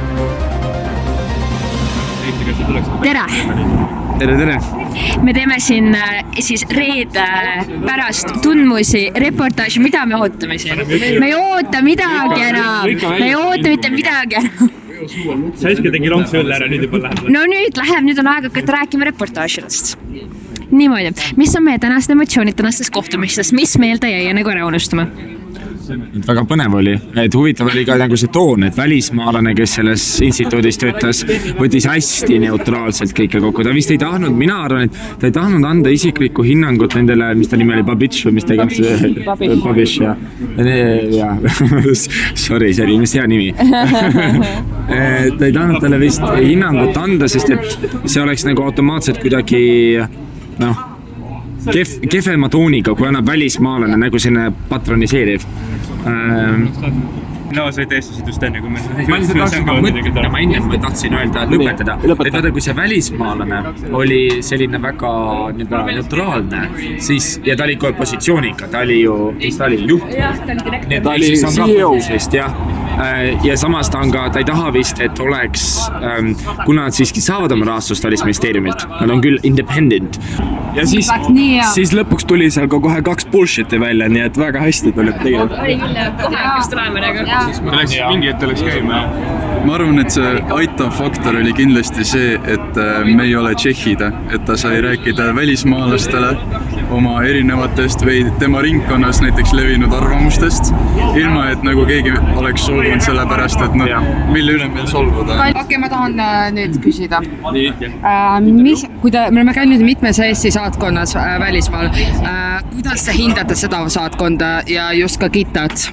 Tere! Tere! Me teeme siin siis reede pärast tundmusi reportaaži, mida me ootame siin? Me ei oota midagi enam, me ei oota mitte midagi enam. Saiske tegi lonkse üle ära, nüüd juba läheb. No nüüd on aeg hakata rääkima reportaažidest. Niimoodi, mis on meie tänast emotsioonid tänastest kohtumistest, mis meelde jäi enne kui ära unustama? Väga põnev oli, et huvitav oli ka nagu see toon, et välismaalane, kes selles instituudis töötas, võttis hästi neutraalselt kõike kokku. Ta vist ei tahtnud, mina arvan, et ta ei tahtnud anda isiklikku hinnangut nendele, mis ta nimi oli, Babitš või mis ta Babitš, ja. Sorry, see oli hea nimi. Ta ei tahtnud talle vist hinnangut anda, sest et see oleks nagu automaatselt kuidagi, kehvema tooniga, kui annab välismaalane nagu sinna patroniseeriv. No, sa ei teestasid just enne, kui ma enne tahtsin öelda, lõpetada. Et vaata, kui see välismaalane oli selline väga neutraalne, siis, ja ta oli ka opositsiooniga, ta oli ju juht. Ta oli CEO. Ja samas ta ei taha vist, et oleks, kuna nad siiski saavad oma rahastust välisministeeriumilt, nad on küll independent. Ja siis lõpuks tuli seal ka kohe 2 bullshit'i välja, nii et väga hästi tuli tegelikult. Oli küll, kohe hakkas tulema nagu. Mingi ette läks käima. Ma arvan, et see aitav faktor oli kindlasti see, et me ei ole tšehhid, et ta sai rääkida välismaalastele oma erinevatest või tema ringkonnas näiteks levinud arvamustest, ilma et nagu keegi oleks solvunud selle pärast, et mille üle meil solvuda. Okei, ma tahan nüüd küsida. Me oleme käinud mitmes Eesti saatkonnas välismaal. Kuidas te hindate seda saatkonda ja just ka Gitat?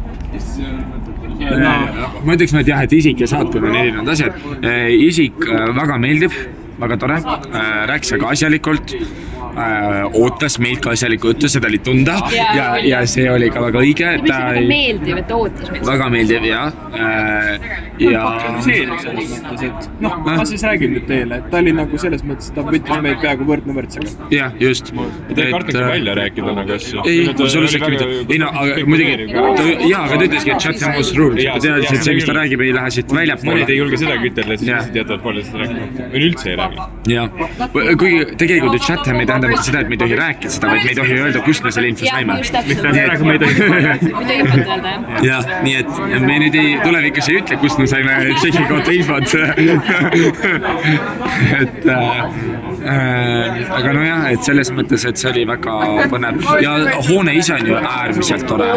Ma ütleks, et isik ja saatkond on erinevad asjad. Isik väga meeldib, väga tore, rääkis väga asjalikult, ootas meilt ka asjalikku juttu, seda oli tunda ja see oli ka väga õige. Mis väga meeldiv, et ootas meilt? Väga meeldiv, jah. Patroniseeriv selles mõttes, et ma siis räägin nüüd teile, et ta oli nagu selles mõttes, et ta võttis meid peaaegu võrdne võrdsega. Jah, just. Te ei kartnagi välja rääkida nagu asju? Ei, absoluutselt mitte. Ei no, aga muidugi, ta ütleski, et chat and most rules. Ta teadis, et see, mis ta räägib, ei lähe siit välja poole. Mõned ei julge seda kütterle, siis lihtsalt jätavad poole seda rääkima. Või üldse ei räägi. Jah. Kuigi tegelikult chat and ei tähenda mitte seda, et me ei tohi rääkida seda, vaid me ei tohi öelda, kust me selle info saime. Jah, nii et me nüüd tulevikus ei ütle, kust me saime Tšehhi kohta infot. Aga nojah, et selles mõttes, et see oli väga põnev. Ja hoone ise on ju äärmiselt tore.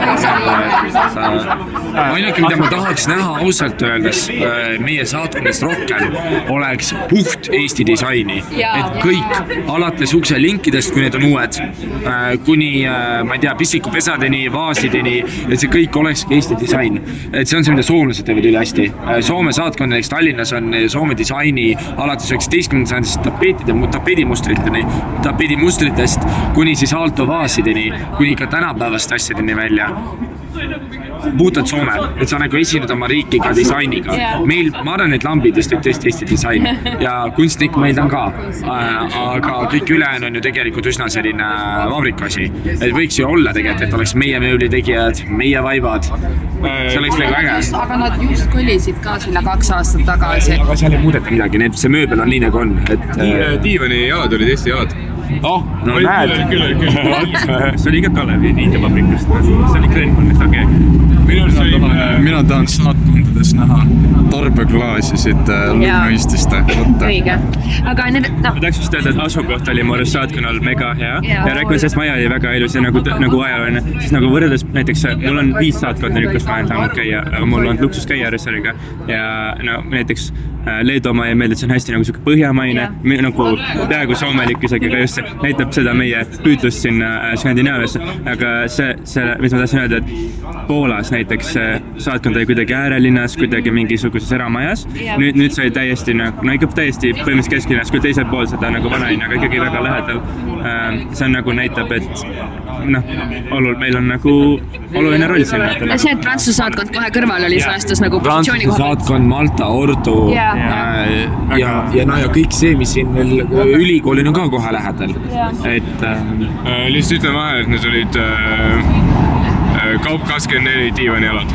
Ainuke, mida ma tahaks näha ausalt öeldes meie saatkonnast rohkem, oleks puht Eesti disaini. Et kõik alates ukse linkidest, kui need on uued, kuni, ma ei tea, pissikupesadeni, vaasideni, et see kõik olekski Eesti disain. Et see on see, mida soomlased teevad üle hästi. Soome saatkond, näiteks Tallinnas on Soome disaini alates 19. sajandist tapeedimustritest kuni siis aaltovaasideni, kuni ka tänapäevast asjadeni välja. Puhtalt Soome, et sa nagu esined oma riiki ka disainiga. Meil, ma arvan, et lambidest on tõesti Eesti disain ja kunstnik meil on ka, aga kõik ülejäänud on ju tegelikult üsna selline vabrikasi. Et võiks ju olla tegelikult, et oleks meie mööblitegijad, meie vaibad. See oleks nagu äge. Aga nad just kõlisid ka sinna 2 aastat tagasi. Aga seal ei muudeta midagi, see mööbel on nii nagu on. Diivani jalad olid Eesti jalad. No näed. See oli ka Kalevi niidevabrikust. See oli Krenn, mis ta keegi. Mina mina tahan saatkondades näha tarbeklaasisid lõunaististe. Õige. Aga need, Ma tahaks just öelda, et asukoht oli mu arust saatkonnal mega hea ja räägime sellest maja oli väga ilus ja nagu ajalooline, siis nagu võrreldes näiteks, mul on 5 saatkonda nüüd, kus ma olen saanud käia, aga mul on luksus käia RSR-iga ja no näiteks Leedu oma ja meeldib, et see on hästi nagu siuke põhjamaine, nagu peaaegu soomelik isegi, aga just see näitab seda meie püütlust sinna Skandinaaviasse, aga see, mis ma tahtsin öelda, et Poolas näiteks saatkond oli kuidagi äärelinnas, kuidagi mingisuguses eramajas, nüüd sai täiesti nagu, no ikka täiesti põhimõtteliselt kesklinnas, kui teisel pool seda nagu vanalinna, aga ikkagi väga lähedal. See on nagu näitab, et meil on nagu oluline roll siin. See, et Prantsuse saatkond kohe kõrval oli saastas nagu positsiooni Prantsuse saatkond, Malta, Ordu ja kõik see, mis siin veel ülikoolil on ka kohe lähedal. Lihtsalt ütlen vahel, et need olid Kaup 24 diivanialad.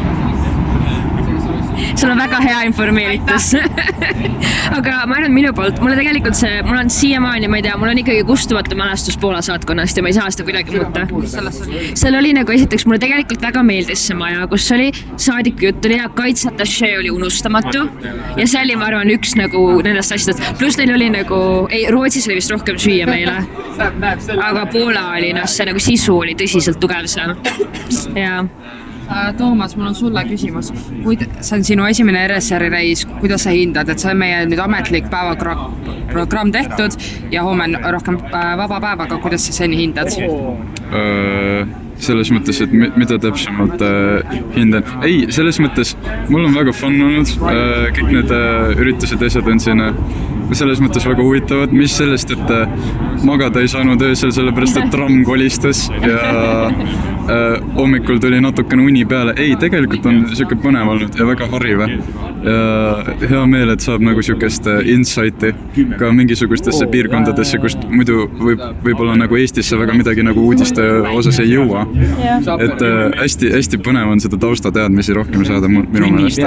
Sul on väga hea informeeritus. Aga ma arvan minu poolt, mul on siiamaani, ma ei tea, mul on ikkagi kustumatu mälestus Poola saatkonnast ja ma ei saa seda kuidagi muuta. Seal oli nagu esiteks, mulle tegelikult väga meeldis see maja, kus oli saadiku jutt, oli hea kaitsetašee, oli unustamatu ja see oli, ma arvan, üks nagu nendest asjadest. Plus neil oli nagu, Rootsis oli vist rohkem süüa meile, aga Poola oli, see nagu sisu oli tõsiselt tugev seal. Ja Toomas, mul on sulle küsimus. See on sinu esimene RSR-i reis, kuidas sa hindad, et see on meie nüüd ametlik päevaprogramm tehtud ja homme on rohkem vaba päev, aga kuidas sa seni hindad? Selles mõttes, et mida täpsemalt hindan. Ei, selles mõttes mul on väga fun olnud, kõik need üritused asjad on siin selles mõttes väga huvitavad, mis sellest, et magada ei saanud öösel, sellepärast et tramm kolistas ja hommikul tuli natukene uni peale. Ei, tegelikult on siuke põnev olnud ja väga hariv ja hea meel, et saab nagu siukest insighti ka mingisugustesse piirkondadesse, kust muidu võib-olla nagu Eestisse väga midagi nagu uudiste osas ei jõua. Et hästi põnev on seda taustateadmisi rohkem saada minu meelest.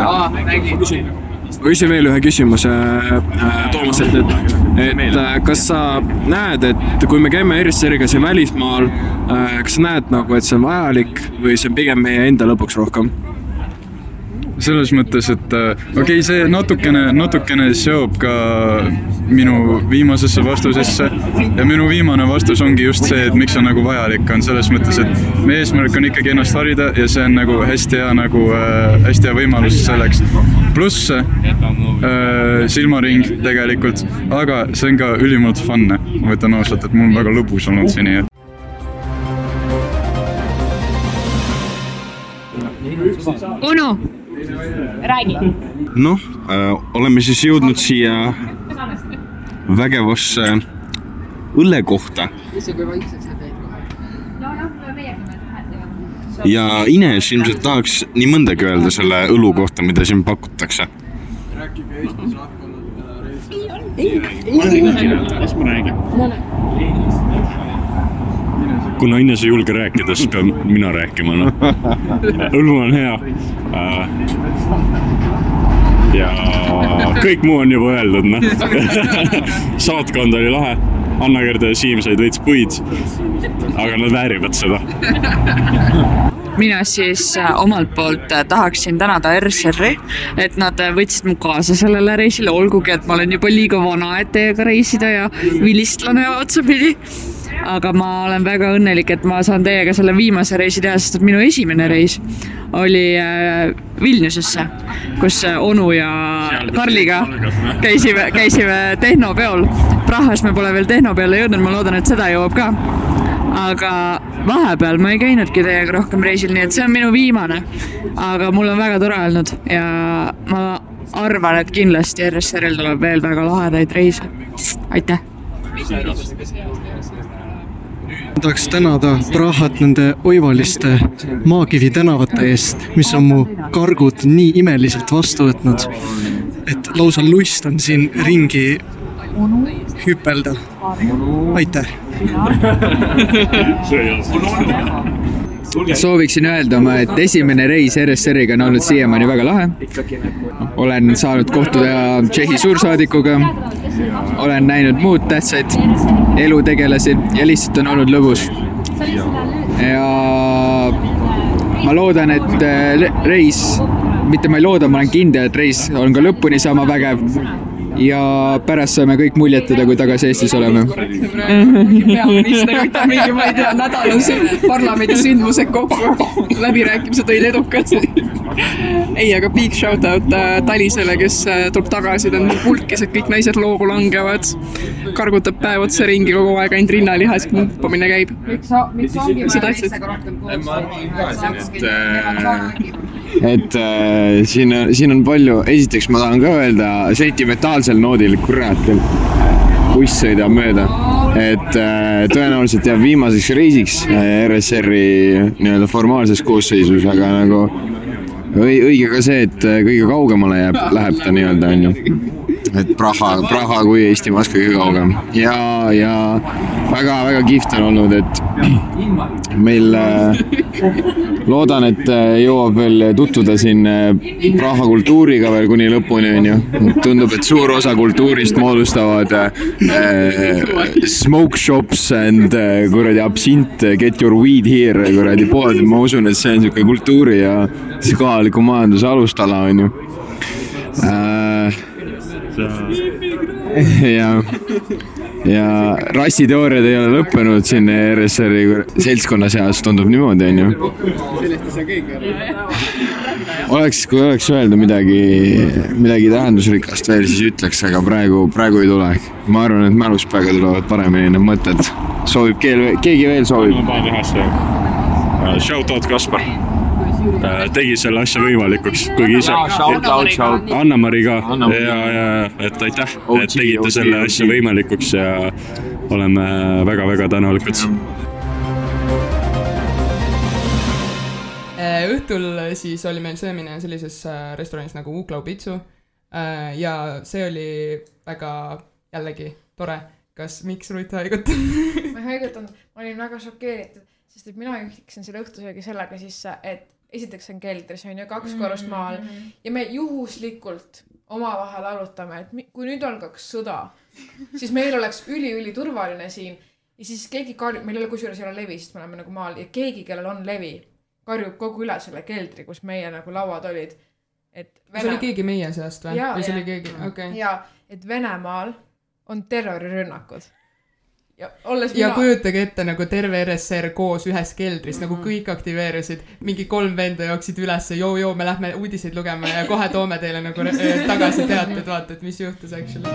Ma küsin veel ühe küsimuse Toomaselt, et kas sa näed, et kui me käime RSR-iga siin välismaal, kas sa näed nagu, et see on vajalik või see on pigem meie enda lõpuks rohkem? Selles mõttes, et see natukene seob ka minu viimasesse vastusesse ja minu viimane vastus ongi just see, et miks on nagu vajalik on selles mõttes, et meie eesmärk on ikkagi ennast harida ja see on nagu hästi hea võimalus selleks. Pluss silmaring tegelikult, aga see on ka ülimalt funne. Ma võtan ausalt, et mul on väga lõbus olnud seni. Onu! Räägi. Oleme siis jõudnud siia vägevasse õlle kohta. Ja Ines ilmselt tahaks nii mõndagi öelda selle õlu kohta, mida siin pakutakse. Rääkige Eesti saatkonnad. Kuna Ines ei julge rääkida, siis pean mina rääkima. Õlu on hea. Ja kõik muu on juba öeldud. Saatkond oli lahe. Anna-Gerda ja Siim said veits puid, aga nad väärivad seda. Mina siis omalt poolt tahaksin tänada RSR-i, et nad võtsid mu kaasa sellele reisile, olgugi, et ma olen juba liiga vana, et teiega reisida ja vilistlane otsapidi. Aga ma olen väga õnnelik, et ma saan teiega selle viimase reisi teha, sest minu esimene reis oli Vilniusesse, kus Onu ja Karliga käisime tehnopeol. Prahas me pole veel tehnopeole jõudnud, ma loodan, et seda jõuab ka. Aga vahepeal ma ei käinudki teiega rohkem reisil, nii et see on minu viimane. Aga mul on väga tore olnud ja ma arvan, et kindlasti RSR-il tuleb veel väga lahedaid reise. Aitäh! Tahaks tänada Prahat nende oivaliste Maakivi tänavate eest, mis on mu kargud nii imeliselt vastu võtnud, et lausa lust on siin ringi hüpelda. Aitäh! Sooviksin öelda oma, et esimene reis RSR-iga on olnud siiamaani väga lahe. Olen saanud kohtuda Tšehhi suursaadikuga, olen näinud muud tähtsaid elutegelasi ja lihtsalt on olnud lõbus. Ja ma loodan, et reis mitte ma ei looda, ma olen kindel, et reis on ka lõpuni sama vägev ja pärast saame kõik muljetada, kui tagasi Eestis oleme. Peaminister võtab mingi, ma ei tea, nädalase parlamendi sündmused kokku, läbirääkimised olid edukad. Ei, aga big shoutout Talisele, kes tuleb tagasi, ta on pulkis, et kõik naised loogu langevad, kargutab päev otsa ringi kogu aeg, ainult rinnalihas pumpamine käib. Miks ongi vaja naistega rohkem koos? Et siin on palju, esiteks ma tahan ka öelda sentimentaalsel noodil, kurat, buss sõidab mööda, et tõenäoliselt jääb viimaseks reisiks RSR-i nii-öelda formaalses koosseisus, aga nagu õige ka see, et kõige kaugemale läheb ta nii-öelda, on ju. Et Praha kui Eestimaas kõige kaugem ja väga kihvt on olnud, et meil loodan, et jõuab veel tutvuda siin Praha kultuuriga veel kuni lõpuni, on ju. Tundub, et suur osa kultuurist moodustavad smoke shops and kuradi absint, get your weed here kuradi pood. Ma usun, et see on siuke kultuuri ja kohaliku majanduse alustala, on ju. Ja rassiteooriad ei ole lõppenud siin RSR-i seltskonna seas, tundub niimoodi, on ju. Kui oleks öelda midagi tähendusrikast veel, siis ütleks, aga praegu ei tule. Ma arvan, et mäluspäega tulevad paremini need mõtted. Soovib keegi veel soovib? Ma tahan teha see. Shoutout Kaspar. Tegi selle asja võimalikuks, kuigi ise Anna-Mari ka et aitäh, et tegite selle asja võimalikuks ja oleme väga tänulikud. Õhtul siis oli meil söömine sellises restoranis nagu Uklau Pitsu ja see oli väga jällegi tore. Miks Ruit haigutan? Ma ei haigutan, ma olin väga šokeeritud, sest et mina juhtiksin selle õhtusöögi sellega sisse, et esiteks on keldris, on ju 2 korrust maal ja me juhuslikult omavahel arutame, et kui nüüd algaks sõda, siis meil oleks üli turvaline siin ja siis keegi karjub, meil ei ole kusjuures ei ole levi, sest me oleme nagu maal ja keegi, kellel on levi, karjub kogu üle selle keldri, kus meie nagu lauad olid. See oli keegi meie seast või? Või see oli keegi? Okay. Ja, et Venemaal on terrorirünnakud. Ja kujutage ette nagu terve RSR koos ühes keldris, nagu kõik aktiveerusid, mingi 3 venda jooksid üles, joo, me lähme uudiseid lugema ja kohe toome teile nagu tagasi teated, vaata, et mis juhtus, actually.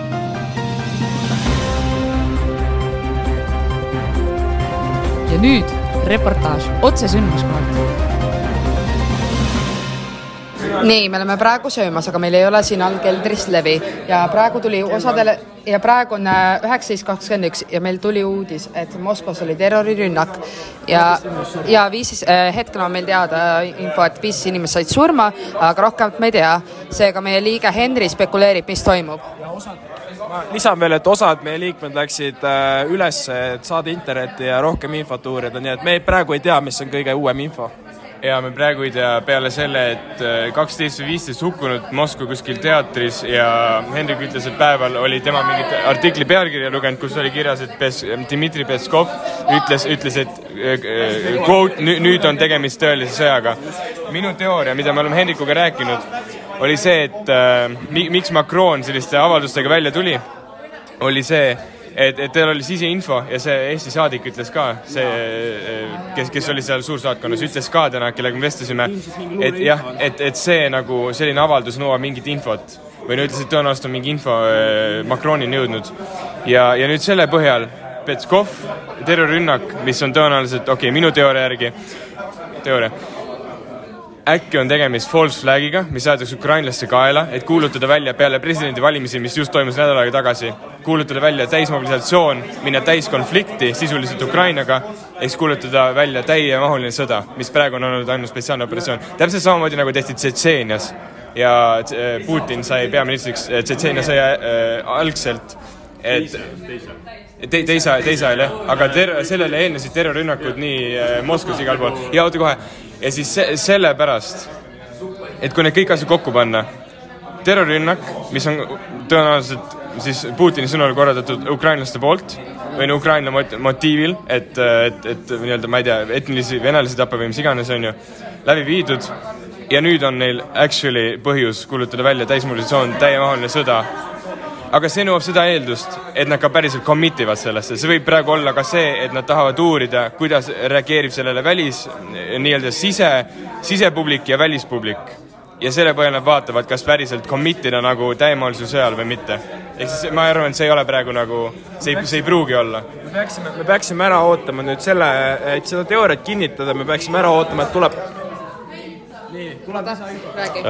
Ja nüüd reportaaž otse sündmuskohalt. Nii, me oleme praegu söömas, aga meil ei ole siin all keldris levi ja praegu tuli osadele ja praegu on 19.21 ja meil tuli uudis, et Moskvas oli terrorirünnak ja hetkel on meil teada info, et 5 inimest said surma, aga rohkem me ei tea. Seega meie liige Henri spekuleerib, mis toimub. Ma lisan veel, et osad meie liikmed läksid üles, et saada internetti ja rohkem infot uurida, nii et me praegu ei tea, mis on kõige uuem info. Ja me praegu ei tea peale selle, et 12 või 15 hukkunud Moskva kuskil teatris ja Hendrik ütles, et päeval oli tema mingit artikli pealkirja lugenud, kus oli kirjas, et Dmitri Peskov ütles, et quote, nüüd on tegemist tõelise sõjaga. Minu teooria, mida me oleme Hendrikuga rääkinud, oli see, et miks Macron selliste avaldustega välja tuli, oli see, et teil oli siseinfo ja see Eesti saadik ütles ka, kes oli seal suursaatkonnas, ütles ka täna, kellega me vestlesime, et jah, et see nagu selline avaldus nõuab mingit infot või ütles, et tõenäoliselt on mingi info Macronini jõudnud ja nüüd selle põhjal Petskov, terrorirünnak, mis on tõenäoliselt, minu teooria järgi äkki on tegemist false flagiga, mis saadaks ukrainlasse kaela, et kuulutada välja peale presidendi valimisi, mis just toimus nädal aega tagasi, kuulutada välja täismobilisatsioon, minna täiskonflikti sisuliselt Ukrainaga, eks kuulutada välja täiemahuline sõda, mis praegu on olnud ainult spetsiaalne operatsioon. Täpselt samamoodi nagu tehti Tsetseenias ja Putin sai peaministriks Tsetseenia sõja algselt, et teise ajal, aga sellele eelnesid terrorirünnakud nii Moskvas igal pool ja oota kohe. Ja siis sellepärast, et kui need kõik asjad kokku panna, terrorirünnak, mis on tõenäoliselt siis Putini sõnul korraldatud ukrainlaste poolt või Ukraina motiivil, et nii-öelda, ma ei tea, etnilisi venelasi tappa või mis iganes on ju läbi viidud, ja nüüd on neil actually põhjus kuulutada välja täismobilisatsioon, täiemahuline sõda. Aga see nõuab seda eeldust, et nad ka päriselt committivad sellesse. See võib praegu olla ka see, et nad tahavad uurida, kuidas reageerib sellele nii-öelda sisepublik ja välispublik. Ja selle põhjal nad vaatavad, kas päriselt committida nagu täiemahulisuse sõjal või mitte. Ehk siis ma arvan, et see ei ole praegu nagu, see ei pruugi olla. Me peaksime ära ootama nüüd selle, et seda teooriat kinnitada, me peaksime ära ootama, et tuleb... Nii, tuleb räägi.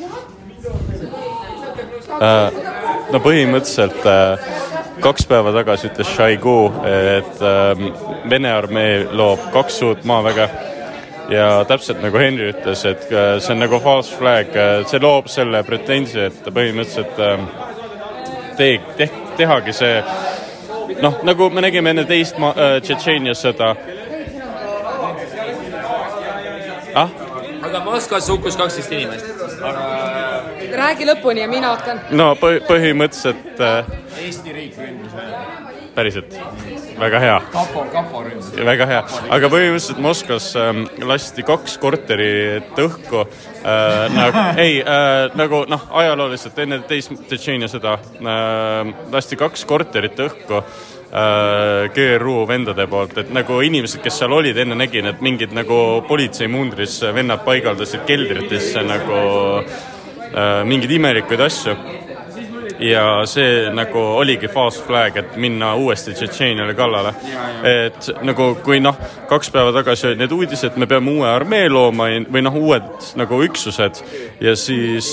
No põhimõtteliselt 2 päeva tagasi ütles Šaigu, et Vene armee loob 2 uut maaväge ja täpselt nagu Henri ütles, et see on nagu false flag, see loob selle pretensi, et põhimõtteliselt tehagi see, nagu me nägime enne teist Tšetšeenias sõda. Aga Moskvas hukkus 12 inimest. Räägi lõpuni ja mina hakkan. No põhimõtteliselt... Eesti riik ründas Vene. Päriselt. Väga hea. Kapo ründas. Väga hea. Aga põhimõtteliselt Moskvas lasti 2 korterit õhku. Nagu ajalooliselt enne teist Tšetšeenia sõda lasti 2 korterit õhku GRU vendade poolt, et nagu inimesed, kes seal olid, enne nägin, et mingid nagu politseimundris vennad paigaldasid keldritesse nagu mingeid imelikuid asju ja see nagu oligi fast flag, et minna uuesti Tšetšeeniale kallale. Et nagu kui 2 päeva tagasi olid need uudised, me peame uue armee looma või uued nagu üksused ja siis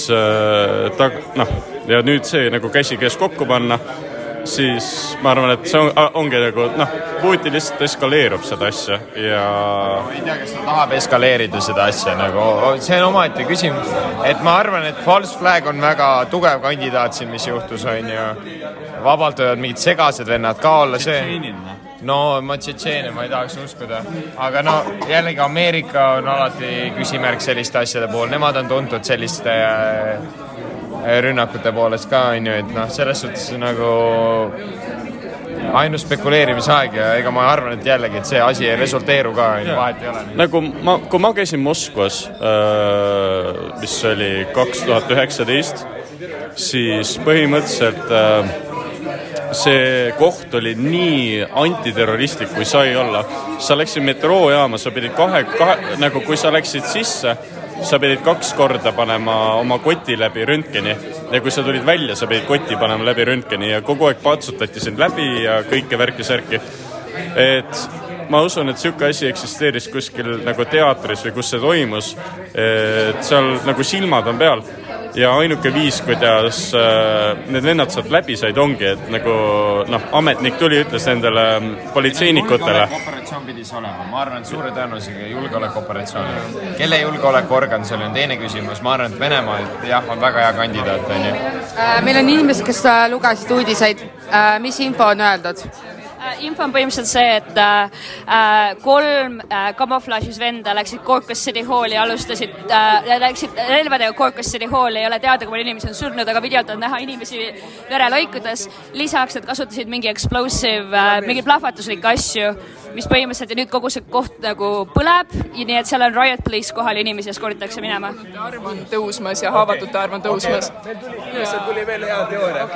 ja nüüd see nagu käsikäes kokku panna, siis ma arvan, et see ongi nagu, Putin lihtsalt eskaleerub seda asja ja... Ma ei tea, kas ta tahab eskaleerida seda asja, nagu see on omaette küsimus, et ma arvan, et false flag on väga tugev kandidaat siin, mis juhtus, on ju. Vabalt võivad mingid segased vennad ka olla see. No, ma Tšetšeene, ma ei tahaks uskuda. Aga jällegi Ameerika on alati küsimärk selliste asjade pool. Nemad on tuntud selliste... rünnakute poolest ka, on ju, et selles suhtes nagu ainus spekuleerimisaeg ja ega ma arvan, et jällegi, et see asi ei resulteeru ka, vahet ei ole. Nagu kui ma käisin Moskvas, mis oli 2019, siis põhimõtteliselt see koht oli nii antiterroristlik, kui sai olla. Sa läksid metroojaama, sa pidid nagu kui sa läksid sisse, sa pidid 2 korda panema oma koti läbi röntgeni ja kui sa tulid välja, sa pidid koti panema läbi röntgeni ja kogu aeg patsutati sind läbi ja kõike värki-särki. Et ma usun, et siuke asi eksisteeris kuskil nagu teatris või kus see toimus, et seal nagu silmad on peal ja ainuke viis, kuidas need vennad sealt läbi said, ongi, et nagu ametnik tuli, ütles nendele politseinikutele. Julgeolekuoperatsioon pidis olema, ma arvan, et suure tõenäosusega julgeolekuoperatsioon. Kelle julgeolekuorgan, see oli teine küsimus, ma arvan, et Venemaa on väga hea kandidaat. Meil on inimesed, kes lugesid uudiseid, mis info on öeldud? Info on põhimõtteliselt see, et 3 kamuflaažis venda läksid Corpus City Halli ja läksid relvadega Corpus City Halli, ei ole teada, kui palju inimesi on surnud, aga videot on näha inimesi vereloikudes. Lisaks nad kasutasid mingi mingi plahvatuslikke asju, mis põhimõtteliselt ja nüüd kogu see koht nagu põleb, nii et seal on riot police kohal ja inimesi eskorditakse minema. Arv on tõusmas ja haavatute arv on tõusmas. Tuli veel hea teooria.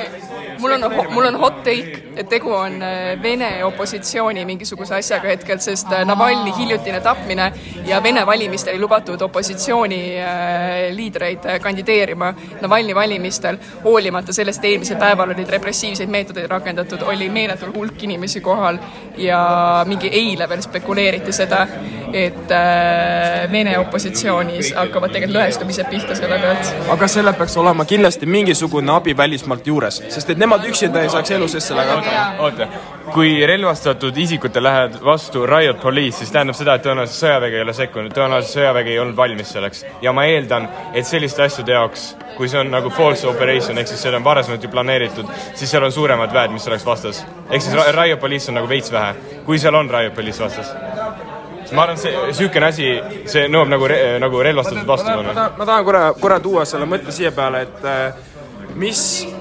Mul on hot take, et tegu on Vene opositsiooni mingisuguse asjaga hetkel, sest Navalny hiljutine tapmine ja Vene valimistel ei lubatud opositsiooni liidreid kandideerima. Navalny valimistel, hoolimata sellest eelmisel päeval olid repressiivseid meetodeid rakendatud, oli meeletul hulk inimesi kohal ja mingi eile veel spekuleeriti seda, et Vene opositsioonis hakkavad tegelikult lõhestumised pihta selle pealt. Aga selle peaks olema kindlasti mingisugune abi välismaalt juures, sest et nemad üksinda ei saaks elu sest sellega Oota, kui relvastatud isikutel lähevad vastu riot police, siis tähendab seda, et tõenäoliselt sõjavägi ei ole sekkunud, tõenäoliselt sõjavägi ei olnud valmis selleks. Ja ma eeldan, et selliste asjade jaoks, kui see on nagu false operation, ehk siis see on varasemalt ju planeeritud, siis seal on suuremad väed, mis oleks vastas. Ehk siis riot police on nagu veits vähe, kui seal on riot police vastas. Ma arvan, süüken asi, see nõuab nagu relvastatud vastu. Ma tahan korra tuua selle mõtte siia peale, et mis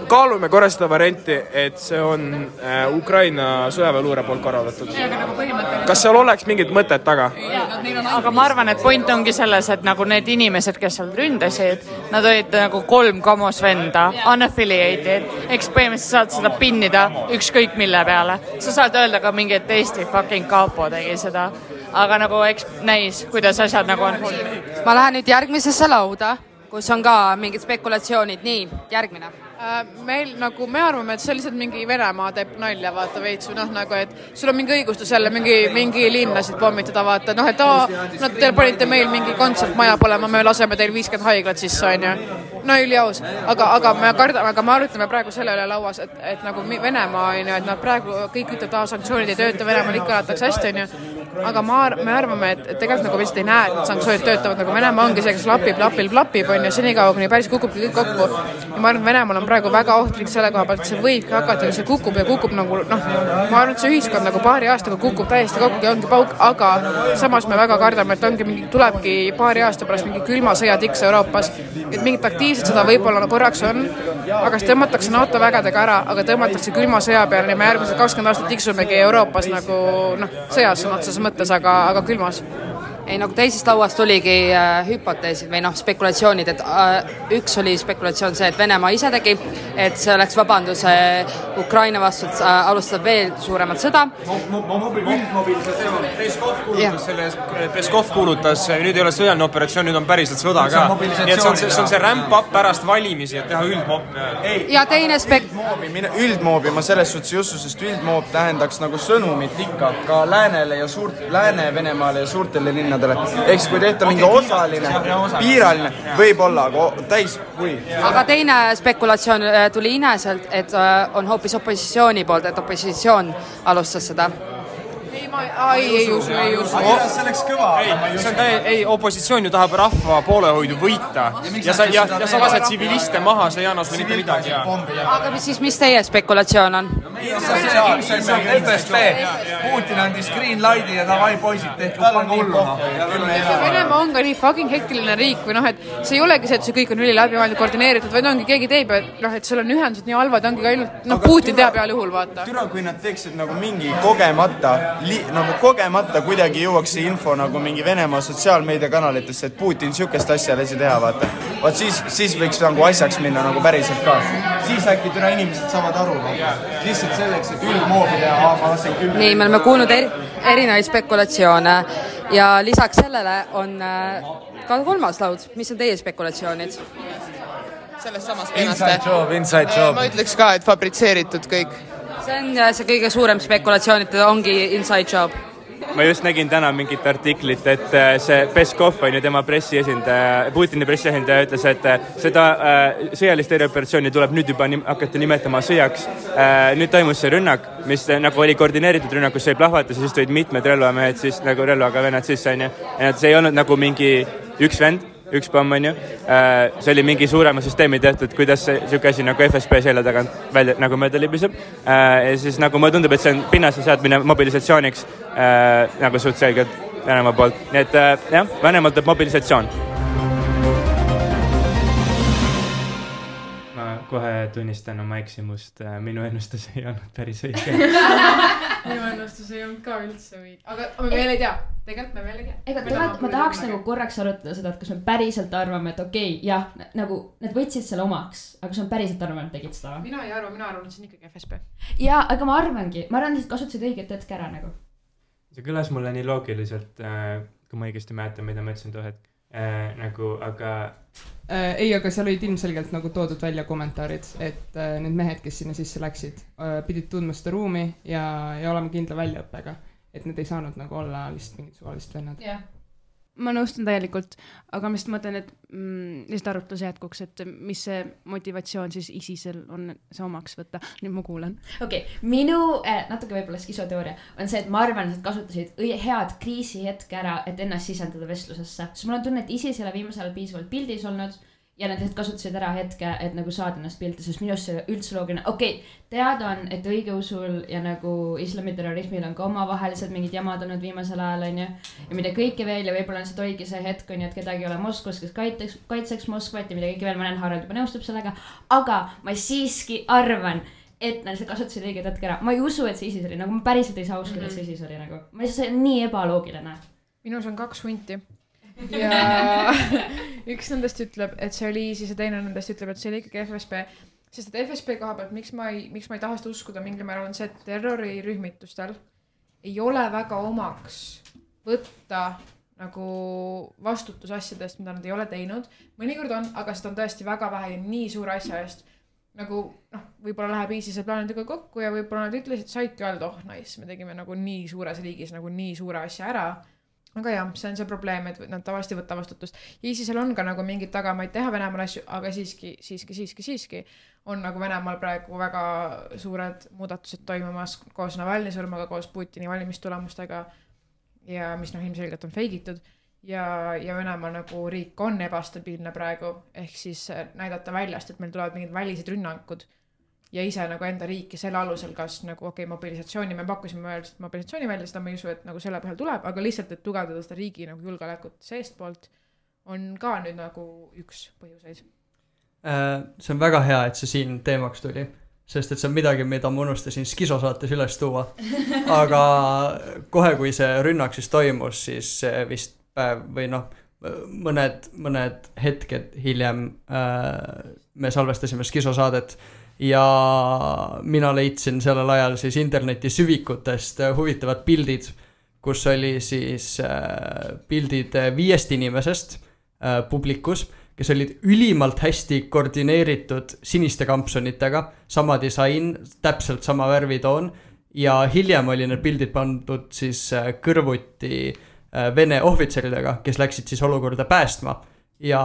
kaalume korra seda varianti, et see on Ukraina sõjaväeluure poolt korraldatud. Kas seal oleks mingit mõtet taga? Aga ma arvan, et point ongi selles, et nagu need inimesed, kes seal ründasid, nad olid nagu 3 Kamos venda, unaffiliated, eks põhimõtteliselt saad seda pinnida ükskõik mille peale. Sa saad öelda ka mingi, et Eesti fucking kapo tegi seda, aga nagu eks näis, kuidas asjad nagu on. Ma lähen nüüd järgmisesse lauda, kus on ka mingid spekulatsioonid. Nii, järgmine. Meil nagu, me arvame, et see lihtsalt mingi Venemaa teeb nalja, vaata veits, nagu, et sul on mingi õigustus jälle mingi linnasid pommitada, vaata, et te panite meil mingi kontsertmaja polema, me laseme teil 50 haiglat sisse, on ju. No üliaus, aga me kardame, aga me arutame praegu selle üle lauas, et nagu Venemaa, on ju, et nad praegu kõik ütleb, sanktsioonid ei tööta, Venemaal ikka elatakse hästi, on ju. Aga me arvame, et tegelikult nagu lihtsalt ei näe, et sanktsioonid töötavad, nagu Venemaa ongi see, kes lapib, on ju, senikaua, kuni päris kukubki kõik kokku. Ja ma arvan, et Venemaal on praegu väga ohtlik selle koha pealt, et see võibki hakata, see kukub nagu, ma arvan, et see ühiskond nagu paari aastaga kukub täiesti kokku ja ongi pauk, aga samas me väga kardame, et tulebki paari aasta pärast mingi külma sõja tiks Euroopas, et mingit aktiivset seda võib-olla korraks on, aga siis tõmmatakse NATO vägedega ära, aga tõmmatakse külma sõja peale ja me järgmised 20 aastat tiksumegi Euroopas nagu sõjas otseses mõttes, aga külmas. Ei, nagu teisest lauast tuligi hüpoteesid või spekulatsioonid, et üks oli spekulatsioon see, et Venemaa ise tegi, et see oleks vabanduse Ukraina vastu alustab veel suuremat sõda. Peskov kuulutas, nüüd ei ole sõjaline operatsioon, nüüd on päriselt sõda ka. Nii et see on see ramp-up pärast valimisi, et teha üldmoop. Ja teine üldmoobi ma selles suhtes ei usu, sest üldmoop tähendaks nagu sõnumit ikka ka Läänele ja Lääne-Venemaale ja suurtele linnadele. Eks kui tehta mingi osaline, piiraline, võib olla, aga täis kui. Aga teine spekulatsioon tuli Ineselt, et on hoopis opositsiooni poolt, et opositsioon alustas seda. Ei usu. See oleks kõva. Ei, opositsioon ju tahab rahva poolehoidu võita ja sa lased tsiviliste maha, see ei anna sulle mitte midagi. Aga siis mis teie spekulatsioon on? FSB. Putin andis green lighti ja davai poisid, tehke tal on hullu. Venemaa on ka nii fucking hektiline riik või et see ei olegi see, et see kõik on üli läbimõeldud koordineeritud, vaid ongi keegi teeb, et seal on ühendused nii halvad, ongi ka ainult Putin teab heal juhul, vaata. Türa, kui nad teeksid nagu mingi kogemata kuidagi jõuaks see info nagu mingi Venemaa sotsiaalmeediakanalitesse, et Putin sükest asja lasi teha, vaata. Vaat siis võiks nagu asjaks minna nagu päriselt ka. Siis äkki türa inimesed saavad aru. Lihtsalt selleks, et üldmoobi teha, ma lasen küll. Nii, me oleme kuulnud erinevaid spekulatsioone ja lisaks sellele on ka kolmas laud. Mis on teie spekulatsioonid? Sellest samast Inside job. Ma ütleks ka, et fabritseeritud kõik. See on see kõige suurem spekulatsioon, et ongi inside job. Ma just nägin täna mingit artiklit, et see Peskov on ju tema pressiesindaja, Putini pressiesindaja ütles, et seda sõjalist erioperatsiooni tuleb nüüd juba hakata nimetama sõjaks. Nüüd toimus see rünnak, mis nagu oli koordineeritud rünnak, kus sai plahvata, siis tulid mitmed relvamehed, siis nagu relvaga vennad sisse, on ju. Ja see ei olnud nagu mingi üks vend, üks pomm, on ju. See oli mingi suurema süsteemi tehtud, kuidas siuke asi nagu FSB selja tagant välja nagu mööda libiseb. Ja siis nagu mulle tundub, et see on pinnase seadmine mobilisatsiooniks nagu suht selgelt Venemaa poolt. Nii et jah, Venemaalt teeb mobilisatsioon. Ma kohe tunnistan oma eksimust. Minu ennustus ei olnud päris õige. Minu ennustus ei olnud ka üldse õige. Aga me veel ei tea. Tegelikult me veel ei tea. Ega ma tahaks nagu korraks arutada seda, et kas me päriselt arvame, et okei, jah, nagu need võtsid selle omaks, aga kas me päriselt arvame, et tegid seda? Mina ei arva, et see on ikkagi FSB. Jaa, aga ma arvangi. Ma arvan, et kasutasid õiget hetke ära nagu. See kõlas mulle nii loogiliselt, kui ma õigesti mäletan, mida ma ütlesin too hetk. Nagu, aga... Ei, aga seal olid ilmselgelt nagu toodud välja kommentaarid, et need mehed, kes sinna sisse läksid, pidid tundma seda ruumi ja olema kindla väljaõppega. Et need ei saanud nagu olla lihtsalt mingid suvalist vennad. Yeah. Ma nõustun täielikult, aga ma just mõtlen, et lihtsalt arutluse jätkuks, et mis see motivatsioon siis ISISel on see omaks võtta. Nüüd ma kuulen. Okei, minu natuke võib-olla skisoteooria on see, et ma arvan, et kasutasid head kriisi hetke ära, et ennast sisendada vestlusesse. Sest mul on tunne, et ISIS ei ole viimasel ajal piisavalt pildis olnud ja nad kasutasid ära hetke, et nagu saada ennast pilti, sest minu arust see üldse loogiline. Okei, teada on, et õigeusul ja nagu islamiterrorismil on ka omavahelised mingid jamad olnud viimasel ajal, on ju. Ja mida kõike veel ja võib-olla see oligi see hetk, on ju, et kedagi ei ole Moskvas, kes kaitseks Moskvat ja mida kõike veel, ma näen, Harald juba nõustub sellega. Aga ma siiski arvan, et nad kasutasid õiget hetke ära. Ma ei usu, et see ISIS oli, nagu ma päriselt ei saa uskuda, et see ISIS oli nagu. Ma see on nii ebaloogiline. Minus on 2 hunti. Ja üks nendest ütleb, et see oli ISIS ja teine nendest ütleb, et see oli ikkagi FSB. Sest et FSB koha pealt, miks ma ei taha seda uskuda mingil määral on see, et terrorirühmitustel ei ole väga omaks võtta nagu vastutus asjadest, mida nad ei ole teinud. Mõnikord on, aga seda on tõesti väga vähe ja nii suure asja eest. Nagu, võib-olla läheb ISIS plaanidega kokku ja võib-olla nad ütlesid, saidki öelda, nice, me tegime nagu nii suures riigis nagu nii suure asja ära. Aga jah, see on see probleem, et nad tavaliselt võtta vastutust. ISISel on ka nagu mingid tagamaid teha Venemaal asju, aga siiski on nagu Venemaal praegu väga suured muudatused toimumas koos Navalny surmaga, koos Putini valimistulemustega ja mis ilmselgelt on feigitud. Ja Venemaal nagu riik on ebastabiilne praegu, ehk siis näidata väljast, et meil tulevad mingid välised rünnakud ja ise nagu enda riiki selle alusel, kas nagu mobilisatsiooni, me pakkusime mobilisatsiooni välja, seda ma ei usu, et nagu selle põhjal tuleb, aga lihtsalt, et tugevdada seda riigi nagu julgeolekut seest poolt on ka nüüd nagu üks põhjuseid. See on väga hea, et see siin teemaks tuli, sest et see on midagi, mida ma unustasin skisosaates üles tuua. Aga kohe, kui see rünnak siis toimus, siis vist päev või mõned hetked hiljem me salvestasime skisosaadet ja mina leidsin sellel ajal siis interneti süvikutest huvitavad pildid, kus oli siis pildid 5 inimesest publikus, kes olid ülimalt hästi koordineeritud siniste kampsunitega, sama disain, täpselt sama värvitoon ja hiljem oli need pildid pandud siis kõrvuti Vene ohvitseridega, kes läksid siis olukorda päästma ja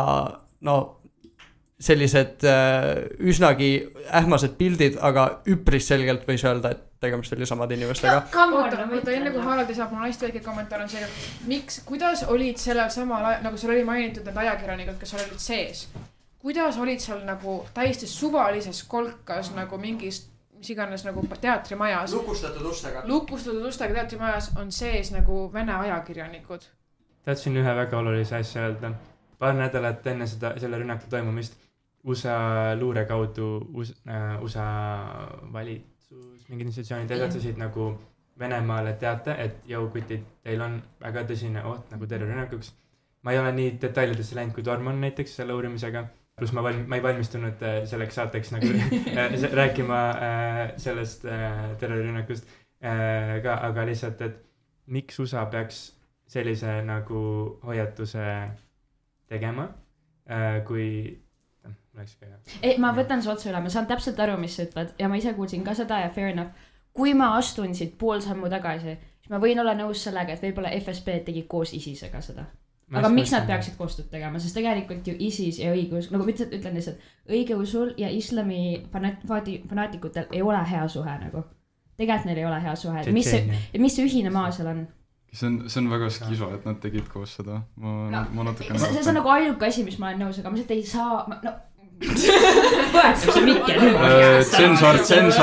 sellised üsnagi ähmased pildid, aga üpris selgelt võis öelda, et tegemist oli samad inimestega. Oota, enne kui Haraldi saab, mul hästi väike kommentaar on see, kuidas olid sellel samal ajal, nagu seal oli mainitud need ajakirjanikud, kes olid sees, kuidas olid seal nagu täiesti suvalises kolkas nagu mingis, mis iganes nagu teatrimajas. Lukustatud ustega teatrimajas on sees nagu Vene ajakirjanikud. Tahtsin ühe väga olulise asja öelda. Paar nädalat enne selle rünnaku toimumist USA luure kaudu USA valitsus, mingid institutsioonid edatasid nagu Venemaale teate, et jõukutid, teil on väga tõsine oht nagu terrorirünnakuks. Ma ei ole nii detailidesse läinud kui Tormon näiteks selle uurimisega, plus ma ei valmistunud selleks saateks nagu rääkima sellest terrorirünnakust ka, aga lihtsalt, et miks USA peaks sellise nagu hoiatuse tegema, kui oleks ka hea. Ei, ma võtan su otsa üle, ma saan täpselt aru, mis sa ütled ja ma ise kuulsin ka seda ja fair enough. Kui ma astun siit pool sammu tagasi, siis ma võin olla nõus sellega, et võib-olla FSB tegi koos ISISega seda. Aga miks nad peaksid koostööd tegema, sest tegelikult ju ISIS ja õigeus, nagu ma ütlen lihtsalt, õigeusul ja islami fanaatikutel ei ole hea suhe nagu. Tegelikult neil ei ole hea suhe. Mis see ühine maa seal on? See on väga skiso, et nad tegid koos seda. Ma natuke see on nagu ainuke asi, mis ma olen nõus, aga ma lihtsalt ei saa... Võetakse Mikke. Tsensor.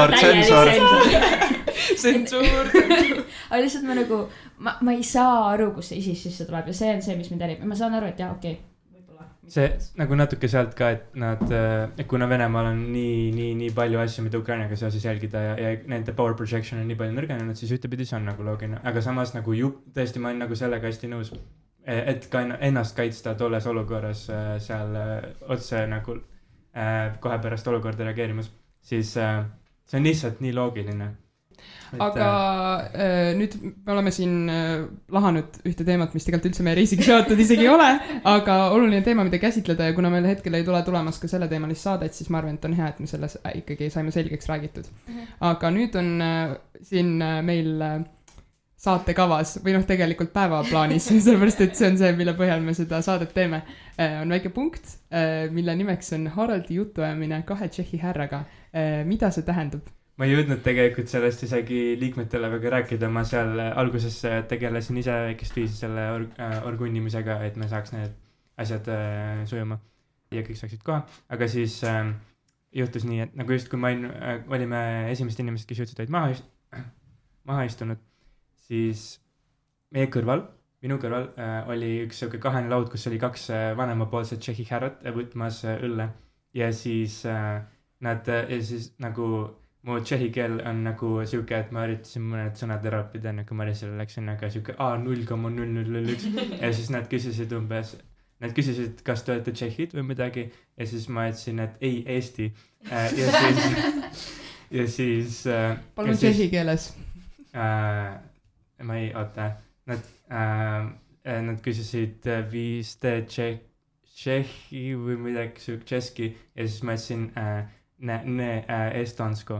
Aga lihtsalt ma nagu, ma ei saa aru, kus see ISIS sisse tuleb ja see on see, mis mind ärib. Ma saan aru, et jah, okei. See nagu natuke sealt ka, et nad, kuna Venemaal on nii palju asju, mida Ukrainaga seoses jälgida ja nende power projection on nii palju nõrgenenud, siis ühtepidi see on nagu loogiline. Aga samas nagu tõesti ma olen nagu sellega hästi nõus, et ka ennast kaitsta tolles olukorras seal otse nagu kohe pärast olukorda reageerimas, siis see on lihtsalt nii loogiline. Aga nüüd me oleme siin lahanud ühte teemat, mis tegelikult üldse meie reisiga seotud isegi ei ole, aga oluline teema, mida käsitleda ja kuna meil hetkel ei tule tulemas ka selle teemalist saadet, siis ma arvan, et on hea, et me selles ikkagi saime selgeks räägitud. Aga nüüd on siin meil saatekavas või tegelikult päevaplaanis, sellepärast, et see on see, mille põhjal me seda saadet teeme. On väike punkt, mille nimeks on Haraldi jutuajamine 2 tšehhi härraga. Mida see tähendab? Ma ei jõudnud tegelikult sellest isegi liikmetele väga rääkida, ma seal alguses tegelesin ise väikest viisi selle orgunnimisega, et me saaks need asjad sujuma. ja kõik saaksid koha, aga siis juhtus nii, et nagu just kui olime esimesed inimesed, kes jõudsid olid maha istunud, siis meie kõrval, minu kõrval oli üks siuke kahene laud, kus oli 2 vanemapoolset tšehhi härrat võtmas õlle ja siis nad siis nagu mu tšehhi keel on nagu siuke, et ma üritasin mõned sõnad ära õppida, enne kui Marisele läksin, aga siuke 0,0001 ja siis nad küsisid, kas te olete tšehhid või midagi ja siis ma ütlesin, et ei, Eesti. ja siis palun tšehhi keeles. Ma ei, oota, nad küsisid viiste tšehhi või midagi siuke tšeski ja siis ma ütlesin estonsko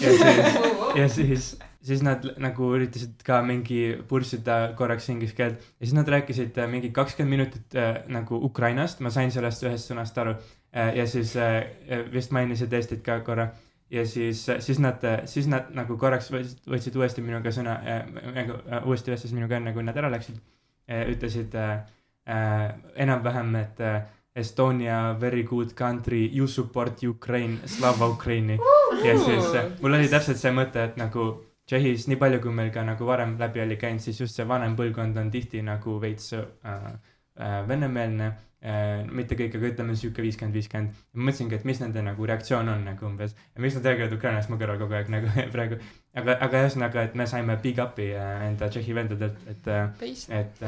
ja siis nad nagu üritasid ka mingi pursida korraks inglise keelt ja siis nad rääkisid mingi 20 minutit nagu Ukrainast, ma sain sellest ühest sõnast aru ja siis vist mainisid Eestit ka korra ja siis nad nagu korraks võtsid uuesti minuga sõna, uuesti vestlesid minuga enne, kui nad ära läksid, ütlesid enam-vähem, et Estonia, very good country, you support Ukraine, slava Ukraini. Ja siis mul oli täpselt see mõte, et nagu Tšehhis, nii palju kui meil ka nagu varem läbi oli käinud, siis just see vanem põlvkond on tihti nagu veits venemeelne, mitte kõik, aga ütleme siuke 50-50. Ma mõtlesingi, et mis nende nagu reaktsioon on nagu umbes ja miks nad räägivad Ukrainast mu kõrval kogu aeg nagu praegu. Aga ühesõnaga, et me saime big upi enda Tšehhi vendadelt, et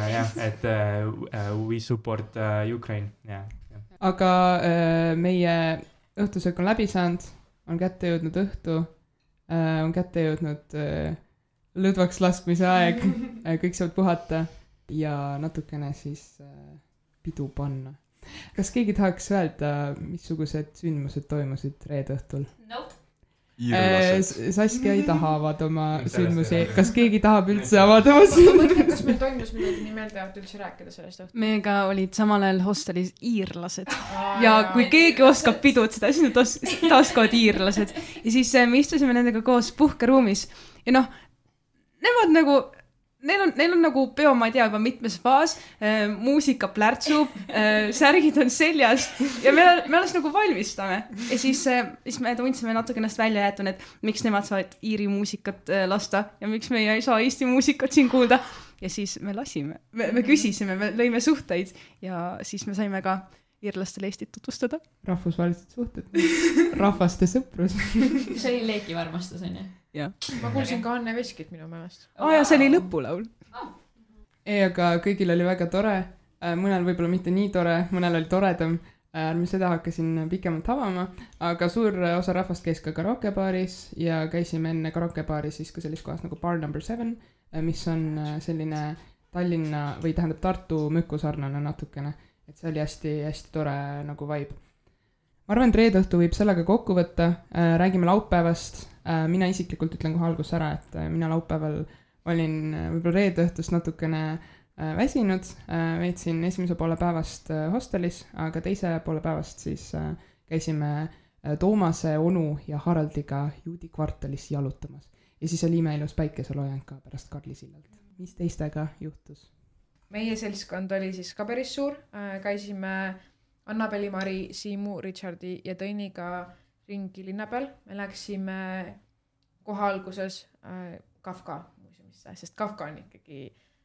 we support Ukraine, jah. Aga meie õhtusöök on läbi saanud, on kätte jõudnud õhtu, on kätte jõudnud lõdvaks laskmise aeg, kõik saavad puhata ja natukene siis pidu panna. Kas keegi tahaks öelda, missugused sündmused toimusid reede õhtul? Nope. Saskia ei taha avada oma sündmusi. Kas keegi tahab üldse avada oma sündmusi? Kas meil toimus midagi nii meeldejäävat üldse rääkida sellest õhtul? Meiega olid samal ajal hostelis iirlased. Ja kui keegi oskab pidutseda, siis nad oskavad iirlased. Ja siis me istusime nendega koos puhkeruumis. Ja noh, nemad nagu... Neil on nagu peo, ma ei tea, juba mitmes faas, muusika plärtsub, särgid on seljas ja me alles nagu valmistame. Ja siis me tundsime natuke ennast välja jätun, et miks nemad saavad iiri muusikat lasta ja miks meie ei saa Eesti muusikat siin kuulda. Ja siis me lasime, me küsisime, me lõime suhteid ja siis me saime ka iirlastele Eestit tutvustada. Rahvusvahelised suhted, rahvaste sõprus. See oli leekivarmastus, on ju? Ja. Ma kuulsin ka Anne Veskit minu meelest. Ja see oli lõpulaul. Ei, aga kõigil oli väga tore. Mõnel võib-olla mitte nii tore, mõnel oli toredam. Ärme seda hakkasin pikemalt avama, aga suur osa rahvast käis ka karaokebaaris ja käisime enne karaokebaaris siis ka sellis kohas nagu Bar No. 7, mis on selline Tallinna või tähendab Tartu Mükusarnane natukene. Et see oli hästi tore nagu vibe. Ma arvan, et reede õhtu võib sellega kokku võtta. Räägime laupäevast. Mina isiklikult ütlen kohe algus ära, et mina laupäeval olin võib-olla reede õhtust natukene väsinud. Veetsin esimese poole päevast hostelis, aga teise poole päevast siis käisime Toomase, Onu ja Haraldiga Juudi kvartalis jalutamas. Ja siis oli imeilus päikeseloojang ka pärast Karli sillalt. Mis teistega juhtus? Meie seltskond oli siis ka päris suur. Käisime Annabeli, Mari, Siimu, Richardi ja Tõniga ringi linna peal. Me läksime kohe alguses Kafka muuseumisse, sest Kafka on ikkagi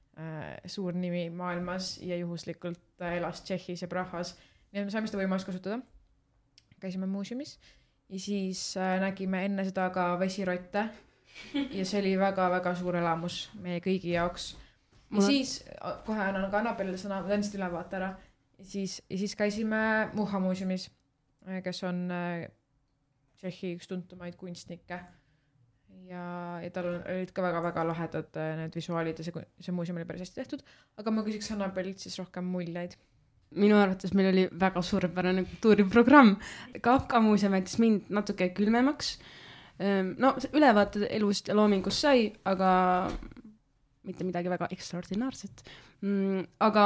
suur nimi maailmas ja juhuslikult elas Tšehhis ja Prahas. Nii et me saime seda võimalust kasutada. Käisime muuseumis ja siis nägime enne seda ka vesirotte ja see oli väga-väga suur elamus meie kõigi jaoks. Ja siis kohe annan ka Annabelile sõna, ma tõenäoliselt üle vaata ära. Ja siis käisime Muha muuseumis, kes on Tšehhi üks tuntumaid kunstnikke. Ja tal olid ka väga-väga lahedad need visuaalid ja see muuseum oli päris hästi tehtud. Aga ma küsiks Annabelilt siis rohkem muljeid. Minu arvates meil oli väga suurepärane kultuuriprogramm. Kafka muuseum jättis mind natuke külmemaks. No, ülevaated elust ja loomingust sai, aga mitte midagi väga ekstraordinaarset. Aga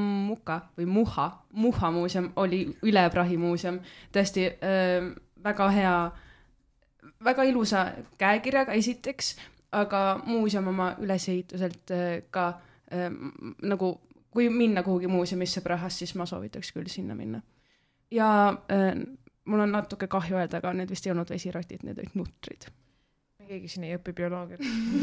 Muha muuseum oli Üle Prahi muuseum. Tõesti väga hea, väga ilusa käekirjaga esiteks, aga muuseum oma ülesehituselt ka nagu kui minna kuhugi muuseumisse Prahas, siis ma soovitaks küll sinna minna. ja mul on natuke kahju öelda, aga need vist ei olnud vesirotid, need olid nutrid. Keegi siin ei õpi bioloogiat.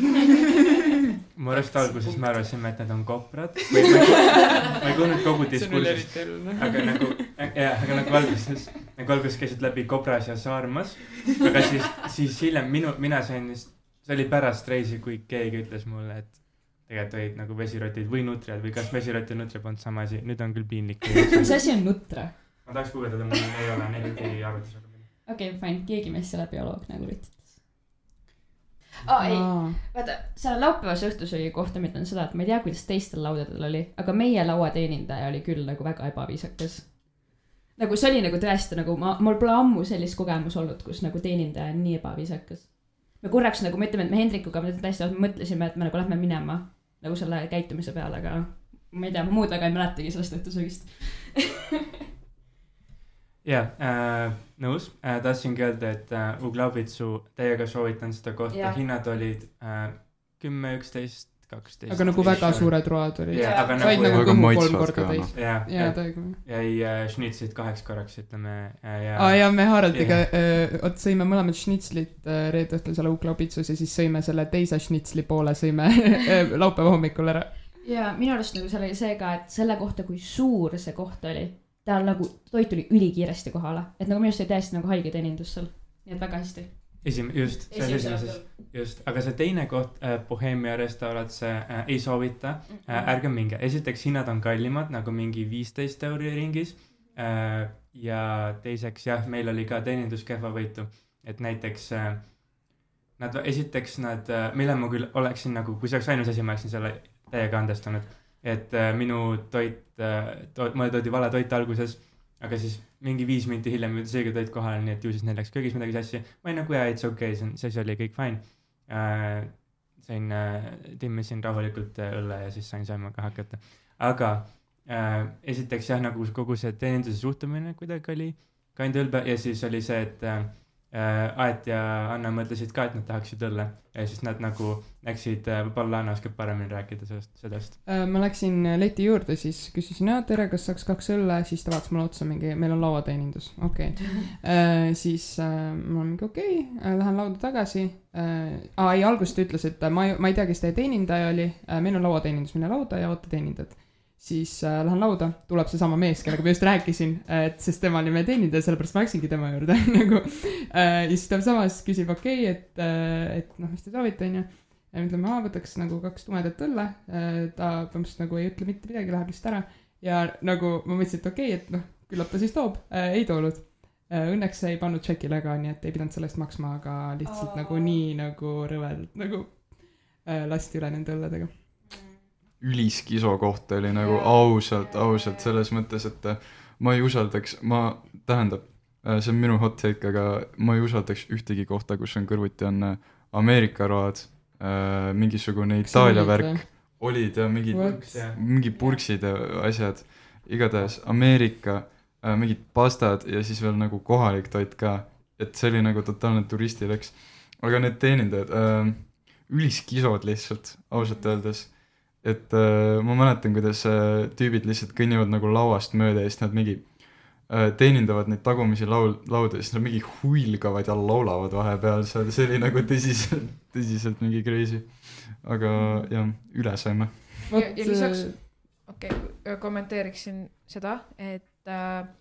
Ma just alguses me arvasime, et need on koprad. Ma ei kuulnud kogu diskursust. Aga nagu alguses käisid läbi Kopras ja Saarmas. Aga siis hiljem mina sain, see oli pärast reisi, kui keegi ütles mulle, et tegelikult olid nagu vesirotid või nutriad või kas vesirot ja nutri polnud sama asi. Nüüd on küll piinlik. Mis asi on nutre? Ma tahaks kuuletada, mul ei ole neid ei arvutis. Okei, fine. Keegi meist ei ole bioloog nagu üritas. Ei, vaata, seal laupäevas õhtus oli kohta, ma ütlen seda, et ma ei tea, kuidas teistel laudadel oli, aga meie lauateenindaja oli küll nagu väga ebaviisakas. Nagu see oli nagu tõesti nagu, mul pole ammu sellist kogemus olnud, kus nagu teenindaja on nii ebaviisakas. Me korraks nagu mõtleme, et me Hendrikuga mõtlesime, et me nagu lähme minema nagu selle käitumise peale, aga ma ei tea, ma muud väga ei mäletagi sellest õhtusöögist. Nõus. Tahtsingi öelda, et Uglaubitsu täiega soovitan seda kohta. Hinnad olid 10, 11, 12. Aga nagu väga suured road olid. Said nagu kõhu 3 korda täis. Jäi šnitzlit 2 korraks, ütleme. Ja me Haraldiga sõime mõlemad šnitzlit reede õhtul seal Uglaubitsus ja siis sõime selle teise šnitzli poole sõime laupäeva hommikul ära. Ja minu arust nagu seal oli see ka, et selle kohta, kui suur see koht oli, tal nagu toit tuli ülikiiresti kohale, et nagu minu arust oli täiesti nagu haige teenindus seal, nii et väga hästi. Just, aga see teine koht, Bohemia restaurat, see ei soovita, ärge minge. Esiteks hinnad on kallimad, nagu mingi 15 € ringis ja teiseks meil oli ka teenindus kehvavõitu, et näiteks mille ma küll oleksin nagu, kui see oleks ainus asi, ma oleksin selle täiega andestanud, et minu mulle toodi vale toit alguses, aga siis mingi 5 minti hiljem seegi toit kohale, nii et ju siis neil läks köögis midagi sassi. Ma ei nagu it's okay, see oli kõik fine. Timmisin rahulikult õlle ja siis sain söömaga hakata. Aga esiteks nagu kogu see teeninduse suhtumine kuidagi oli kind ülbe ja siis oli see, et Aet ja Anna mõtlesid ka, et nad tahaksid õlle ja siis nad nagu läksid, võib-olla Anna oskab paremini rääkida sellest. Ma läksin leti juurde, siis küsisin, tere, kas saaks 2 õlle, siis ta vaatas mulle otsa mingi, meil on lauateenindus, okei. Siis ma mingi okei, lähen lauda tagasi. Alguses ta ütles, et ma ei tea, kes teie teenindaja oli, meil on lauateenindus, mine lauda ja oota teenindad. Siis lähen lauda, tuleb see sama mees, kellega ma just rääkisin, sest tema oli meie teenindaja, sellepärast ma läksingi tema juurde nagu. Ja siis ta samas küsib okei, et mis te soovite, on ju. Ja ütleme, võtaks nagu 2 tumedat õlle, ta põhimõtteliselt nagu ei ütle mitte midagi, läheb lihtsalt ära. Ja nagu ma mõtlesin, et okei, et küllap ta siis toob, ei toonud. Õnneks ei pannud tšekile ka, nii et ei pidanud sellest maksma, aga lihtsalt nagu nii nagu rõvedalt nagu lasti üle nende õlledega. Üliskiso kohta oli nagu ausalt selles mõttes, et ma ei usaldaks, see on minu hot take, aga ma ei usaldaks ühtegi kohta, kus on kõrvuti on Ameerika road, mingisugune Itaalia värk, olid ja mingi purksid ja asjad, igatahes Ameerika, mingid pastad ja siis veel nagu kohalik toit ka, et see oli nagu totaalne turistileks, aga need teenindajad, üliskisod lihtsalt, ausalt öeldes. Et ma mäletan, kuidas tüübid lihtsalt kõnnivad nagu lauast mööda ja siis nad mingi teenindavad neid tagumisi lauda ja siis nad mingi huilgavad ja laulavad vahepeal seal, see oli nagu tõsiselt mingi crazy. Aga jah, üle saime. Ja lisaks, kommenteeriksin seda, et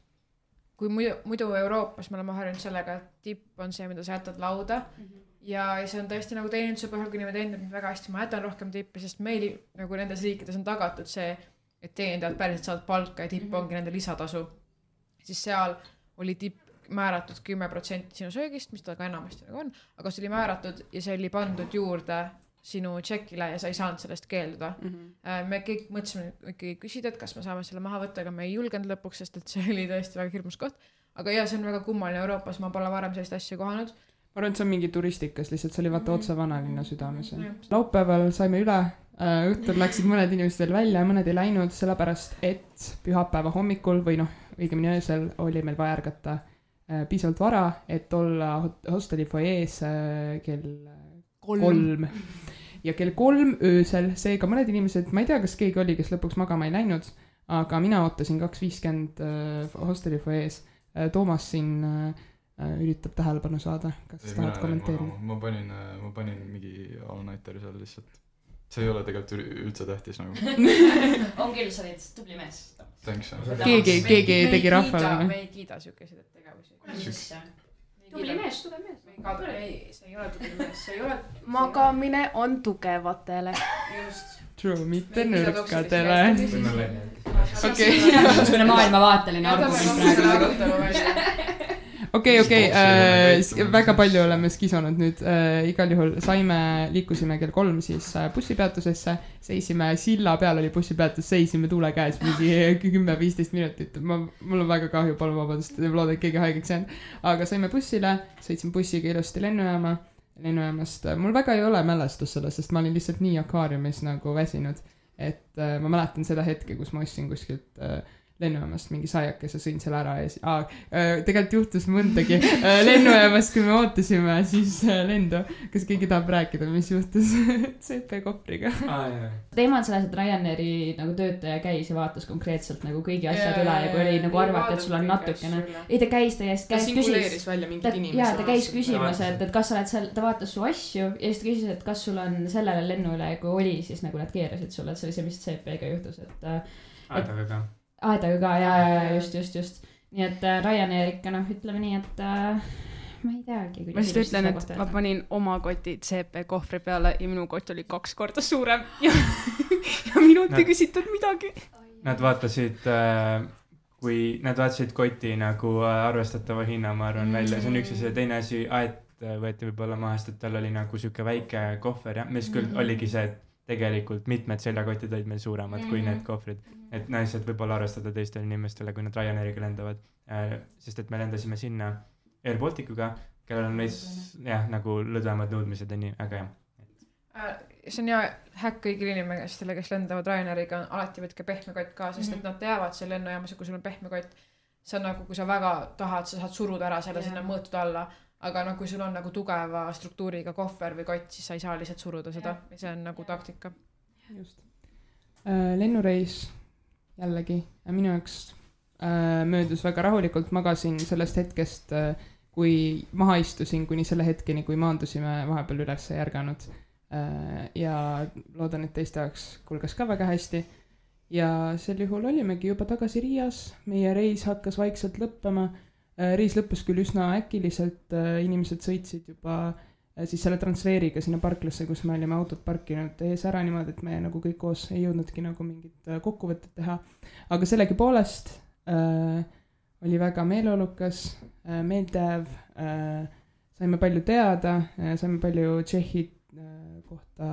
kui muidu Euroopas me oleme harjunud sellega, et tipp on see, mida sa jätad lauda, ja see on tõesti nagu teeninduse põhjal, kui nimed endab väga hästi, ma jätan rohkem tippi, sest meil nagu nendes riikides on tagatud see, et teenindajad päriselt saavad palka ja tipp ongi nende lisatasu. Siis seal oli tipp määratud 10% sinu söögist, mis ta ka enamasti nagu on, aga see oli määratud ja see oli pandud juurde sinu tšekile ja sa ei saanud sellest keelduda. Me kõik mõtlesime ikkagi küsida, et kas me saame selle maha võtta, aga me ei julgenud lõpuks, sest et see oli tõesti väga hirmus koht. Aga see on väga kummaline Euroopas, ma pole varem sellist asja kohanud. Ma arvan, et see on mingi turistikas, lihtsalt see oli vaata otsa vanalinna südames. Laupäeval saime üle, õhtul läksid mõned inimesed veel välja ja mõned ei läinud, sellepärast et pühapäeva hommikul või õigemini öösel oli meil vaja ärgata piisavalt vara, et olla hosteli foyees kell 3. Ja kell 3 öösel, seega mõned inimesed, ma ei tea, kas keegi oli, kes lõpuks magama ei läinud, aga mina ootasin 2.50 hosteli foyees. Toomas siin üritab tähelepanu saada, kas tahad kommenteerida? Ma panin mingi all-nighteri seal lihtsalt. See ei ole tegelikult üldse tähtis nagu. On küll, sa olid tubli mees. Thanks. Keegi tegi rahvale. Me ei kiida siukesid tegevusi. Tubli mees. See ei ole tubli mees, see ei ole... Magamine on tugevatele. Just. True, mitte nõrkadele. Okei. Samasugune maailmavaateline argument praegu. Okei, väga palju oleme skisonud nüüd. Igal juhul liikusime kell 3 siis bussipeatusesse, seisime silla peal, oli bussipeatus, seisime tuule käes mingi 10-15 minutit. Mul on väga kahju, palun vabandust, loodan, et keegi haigeks jäänud. Aga saime bussile, sõitsime bussiga ilusti lennujaamast. Mul väga ei ole mälestus sellest, sest ma olin lihtsalt nii akvaariumis nagu väsinud, et ma mäletan seda hetke, kus ma ostsin kuskilt lennujaamast mingi saiakese, sõin seal ära ja tegelikult juhtus mõndagi lennujaamast, kui me ootasime siis lendu. Kas keegi tahab rääkida, mis juhtus CP kohvriga? Teema on selles, et Ryanairi nagu töötaja käis ja vaatas konkreetselt nagu kõigi asjad üle ja kui oli nagu arvata, et sul on natukene. Ei, ta käis singuleeris välja mingid inimesed. Jaa, ta käis küsimas, et kas sa oled seal, ta vaatas su asju ja siis ta küsis, et kas sul on sellele lennule, kui oli, siis nagu nad keerasid sulle, et see oli see, mis CP-ga juhtus, et Aedaga ka, ja just. Nii et Ryanair ikka ütleme nii, et ma ei teagi. Ma just ütlen, et ma panin oma koti CP kohvri peale ja minu kott oli 2 korda suurem ja minult ei küsitud midagi. Nad vaatasid koti nagu arvestatava hinna, ma arvan, välja. See on üks asi ja teine asi, võeti võib-olla mahast, et tal oli nagu siuke väike kohver, mis küll oligi see, et tegelikult mitmed seljakotid olid meil suuremad kui need kohvrid. Et naised võib-olla arvestada teistele inimestele, kui nad Ryanairiga lendavad. Sest et me lendasime sinna Air Balticuga, kellel on nagu lõdvemad nõudmised ja nii, aga jah. See on hea häkk kõigil inimestele, kes lendavad Ryanairiga, alati võtke pehme kott ka, sest et nad teavad seal lennujaamas, kui sul on pehme kott. See on nagu, kui sa väga tahad, sa saad suruda ära selle sinna mõõtud alla. Aga kui sul on nagu tugeva struktuuriga kohver või kott, siis sa ei saa lihtsalt suruda seda. See on nagu taktika. Just. Lennureis jällegi. Minu jaoks möödus väga rahulikult. Magasin sellest hetkest, kui maha istusin, kuni selle hetkeni, kui maandusime vahepeal üles järganud. Ja loodan, et teiste jaoks kulges ka väga hästi. Ja sel juhul olimegi juba tagasi Riias. Meie reis hakkas vaikselt lõppema. Reis lõppes küll üsna äkiliselt, inimesed sõitsid juba siis selle transfeeriga sinna parklasse, kus me olime autot parkinud ees ära niimoodi, et me nagu kõik koos ei jõudnudki nagu mingit kokkuvõtet teha. Aga sellegi poolest oli väga meeleolukas, meeldev, saime palju teada, saime palju Tšehhi kohta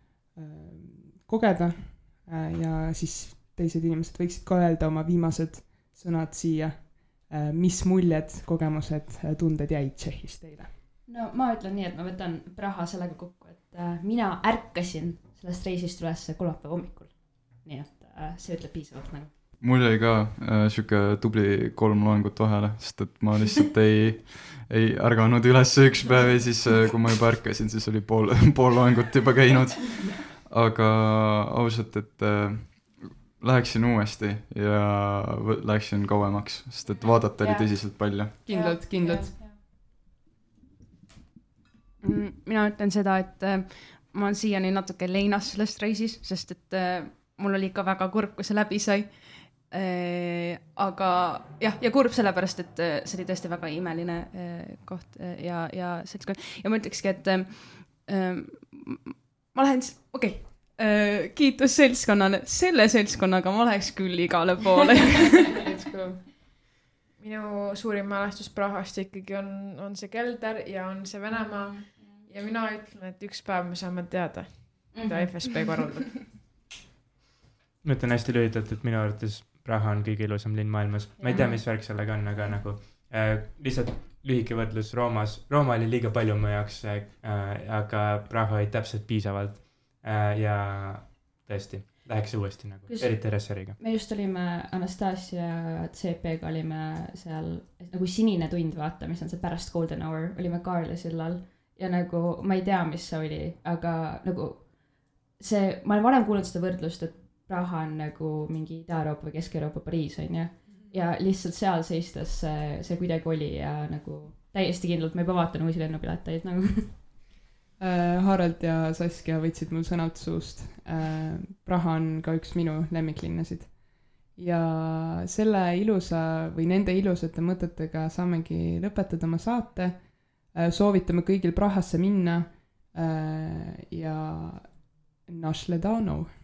kogeda ja siis teised inimesed võiksid ka öelda oma viimased sõnad siia. Mis muljed, kogemused, tunded jäid Tšehhis teile? No ma ütlen nii, et ma võtan Praha sellega kokku, et mina ärkasin sellest reisist üles kolmapäeva hommikul. Nii et see ütleb piisavalt nagu. Mul jäi ka siuke tubli 3 loengut vahele, sest et ma lihtsalt ei ärganud üles üks päev ja siis kui ma juba ärkasin, siis oli pool loengut juba käinud. Aga ausalt, et läheksin uuesti ja läheksin kauemaks, sest et vaadata oli tõsiselt palju. Kindlalt. Mina ütlen seda, et ma olen siiani natuke leinas sellest reisis, sest et mul oli ikka väga kurb, kui see läbi sai. Aga ja kurb sellepärast, et see oli tõesti väga imeline koht ja seltskond. Ja ma ütlekski, et ma lähen kiitus seltskonnale. Selle seltskonnaga ma läheks küll igale poole. Minu suurim mälestus Prahast ikkagi on see kelder ja on see Venemaa. Ja mina ütlen, et üks päev me saame teada, mida FSB korraldab. Ma ütlen hästi lühidalt, et minu arvates Praha on kõige ilusam linn maailmas. Ma ei tea, mis värk sellega on, aga nagu lihtsalt lühike võrdlus Roomas. Rooma oli liiga palju mu jaoks, aga Praha oli täpselt piisavalt. Ja tõesti, läheks uuesti nagu, eriti RSR-iga. Me just olime Anastasia CP-ga olime seal nagu sinine tund vaata, mis on see pärast Golden Hour, olime Kaarli sillal ja nagu ma ei tea, mis see oli, aga nagu see, ma olen varem kuulnud seda võrdlust, et Praha on nagu mingi Ida-Euroopa või Kesk-Euroopa Pariis on ja ja lihtsalt seal seistes see kuidagi oli ja nagu täiesti kindlalt ma juba vaatan uusi lennupileteid nagu. Harald ja Saskia võtsid mul sõnalt suust. Praha on ka üks minu lemmiklinnasid. Ja selle ilusa või nende ilusate mõtetega saamegi lõpetada oma saate. Soovitame kõigil Prahasse minna ja Našledano.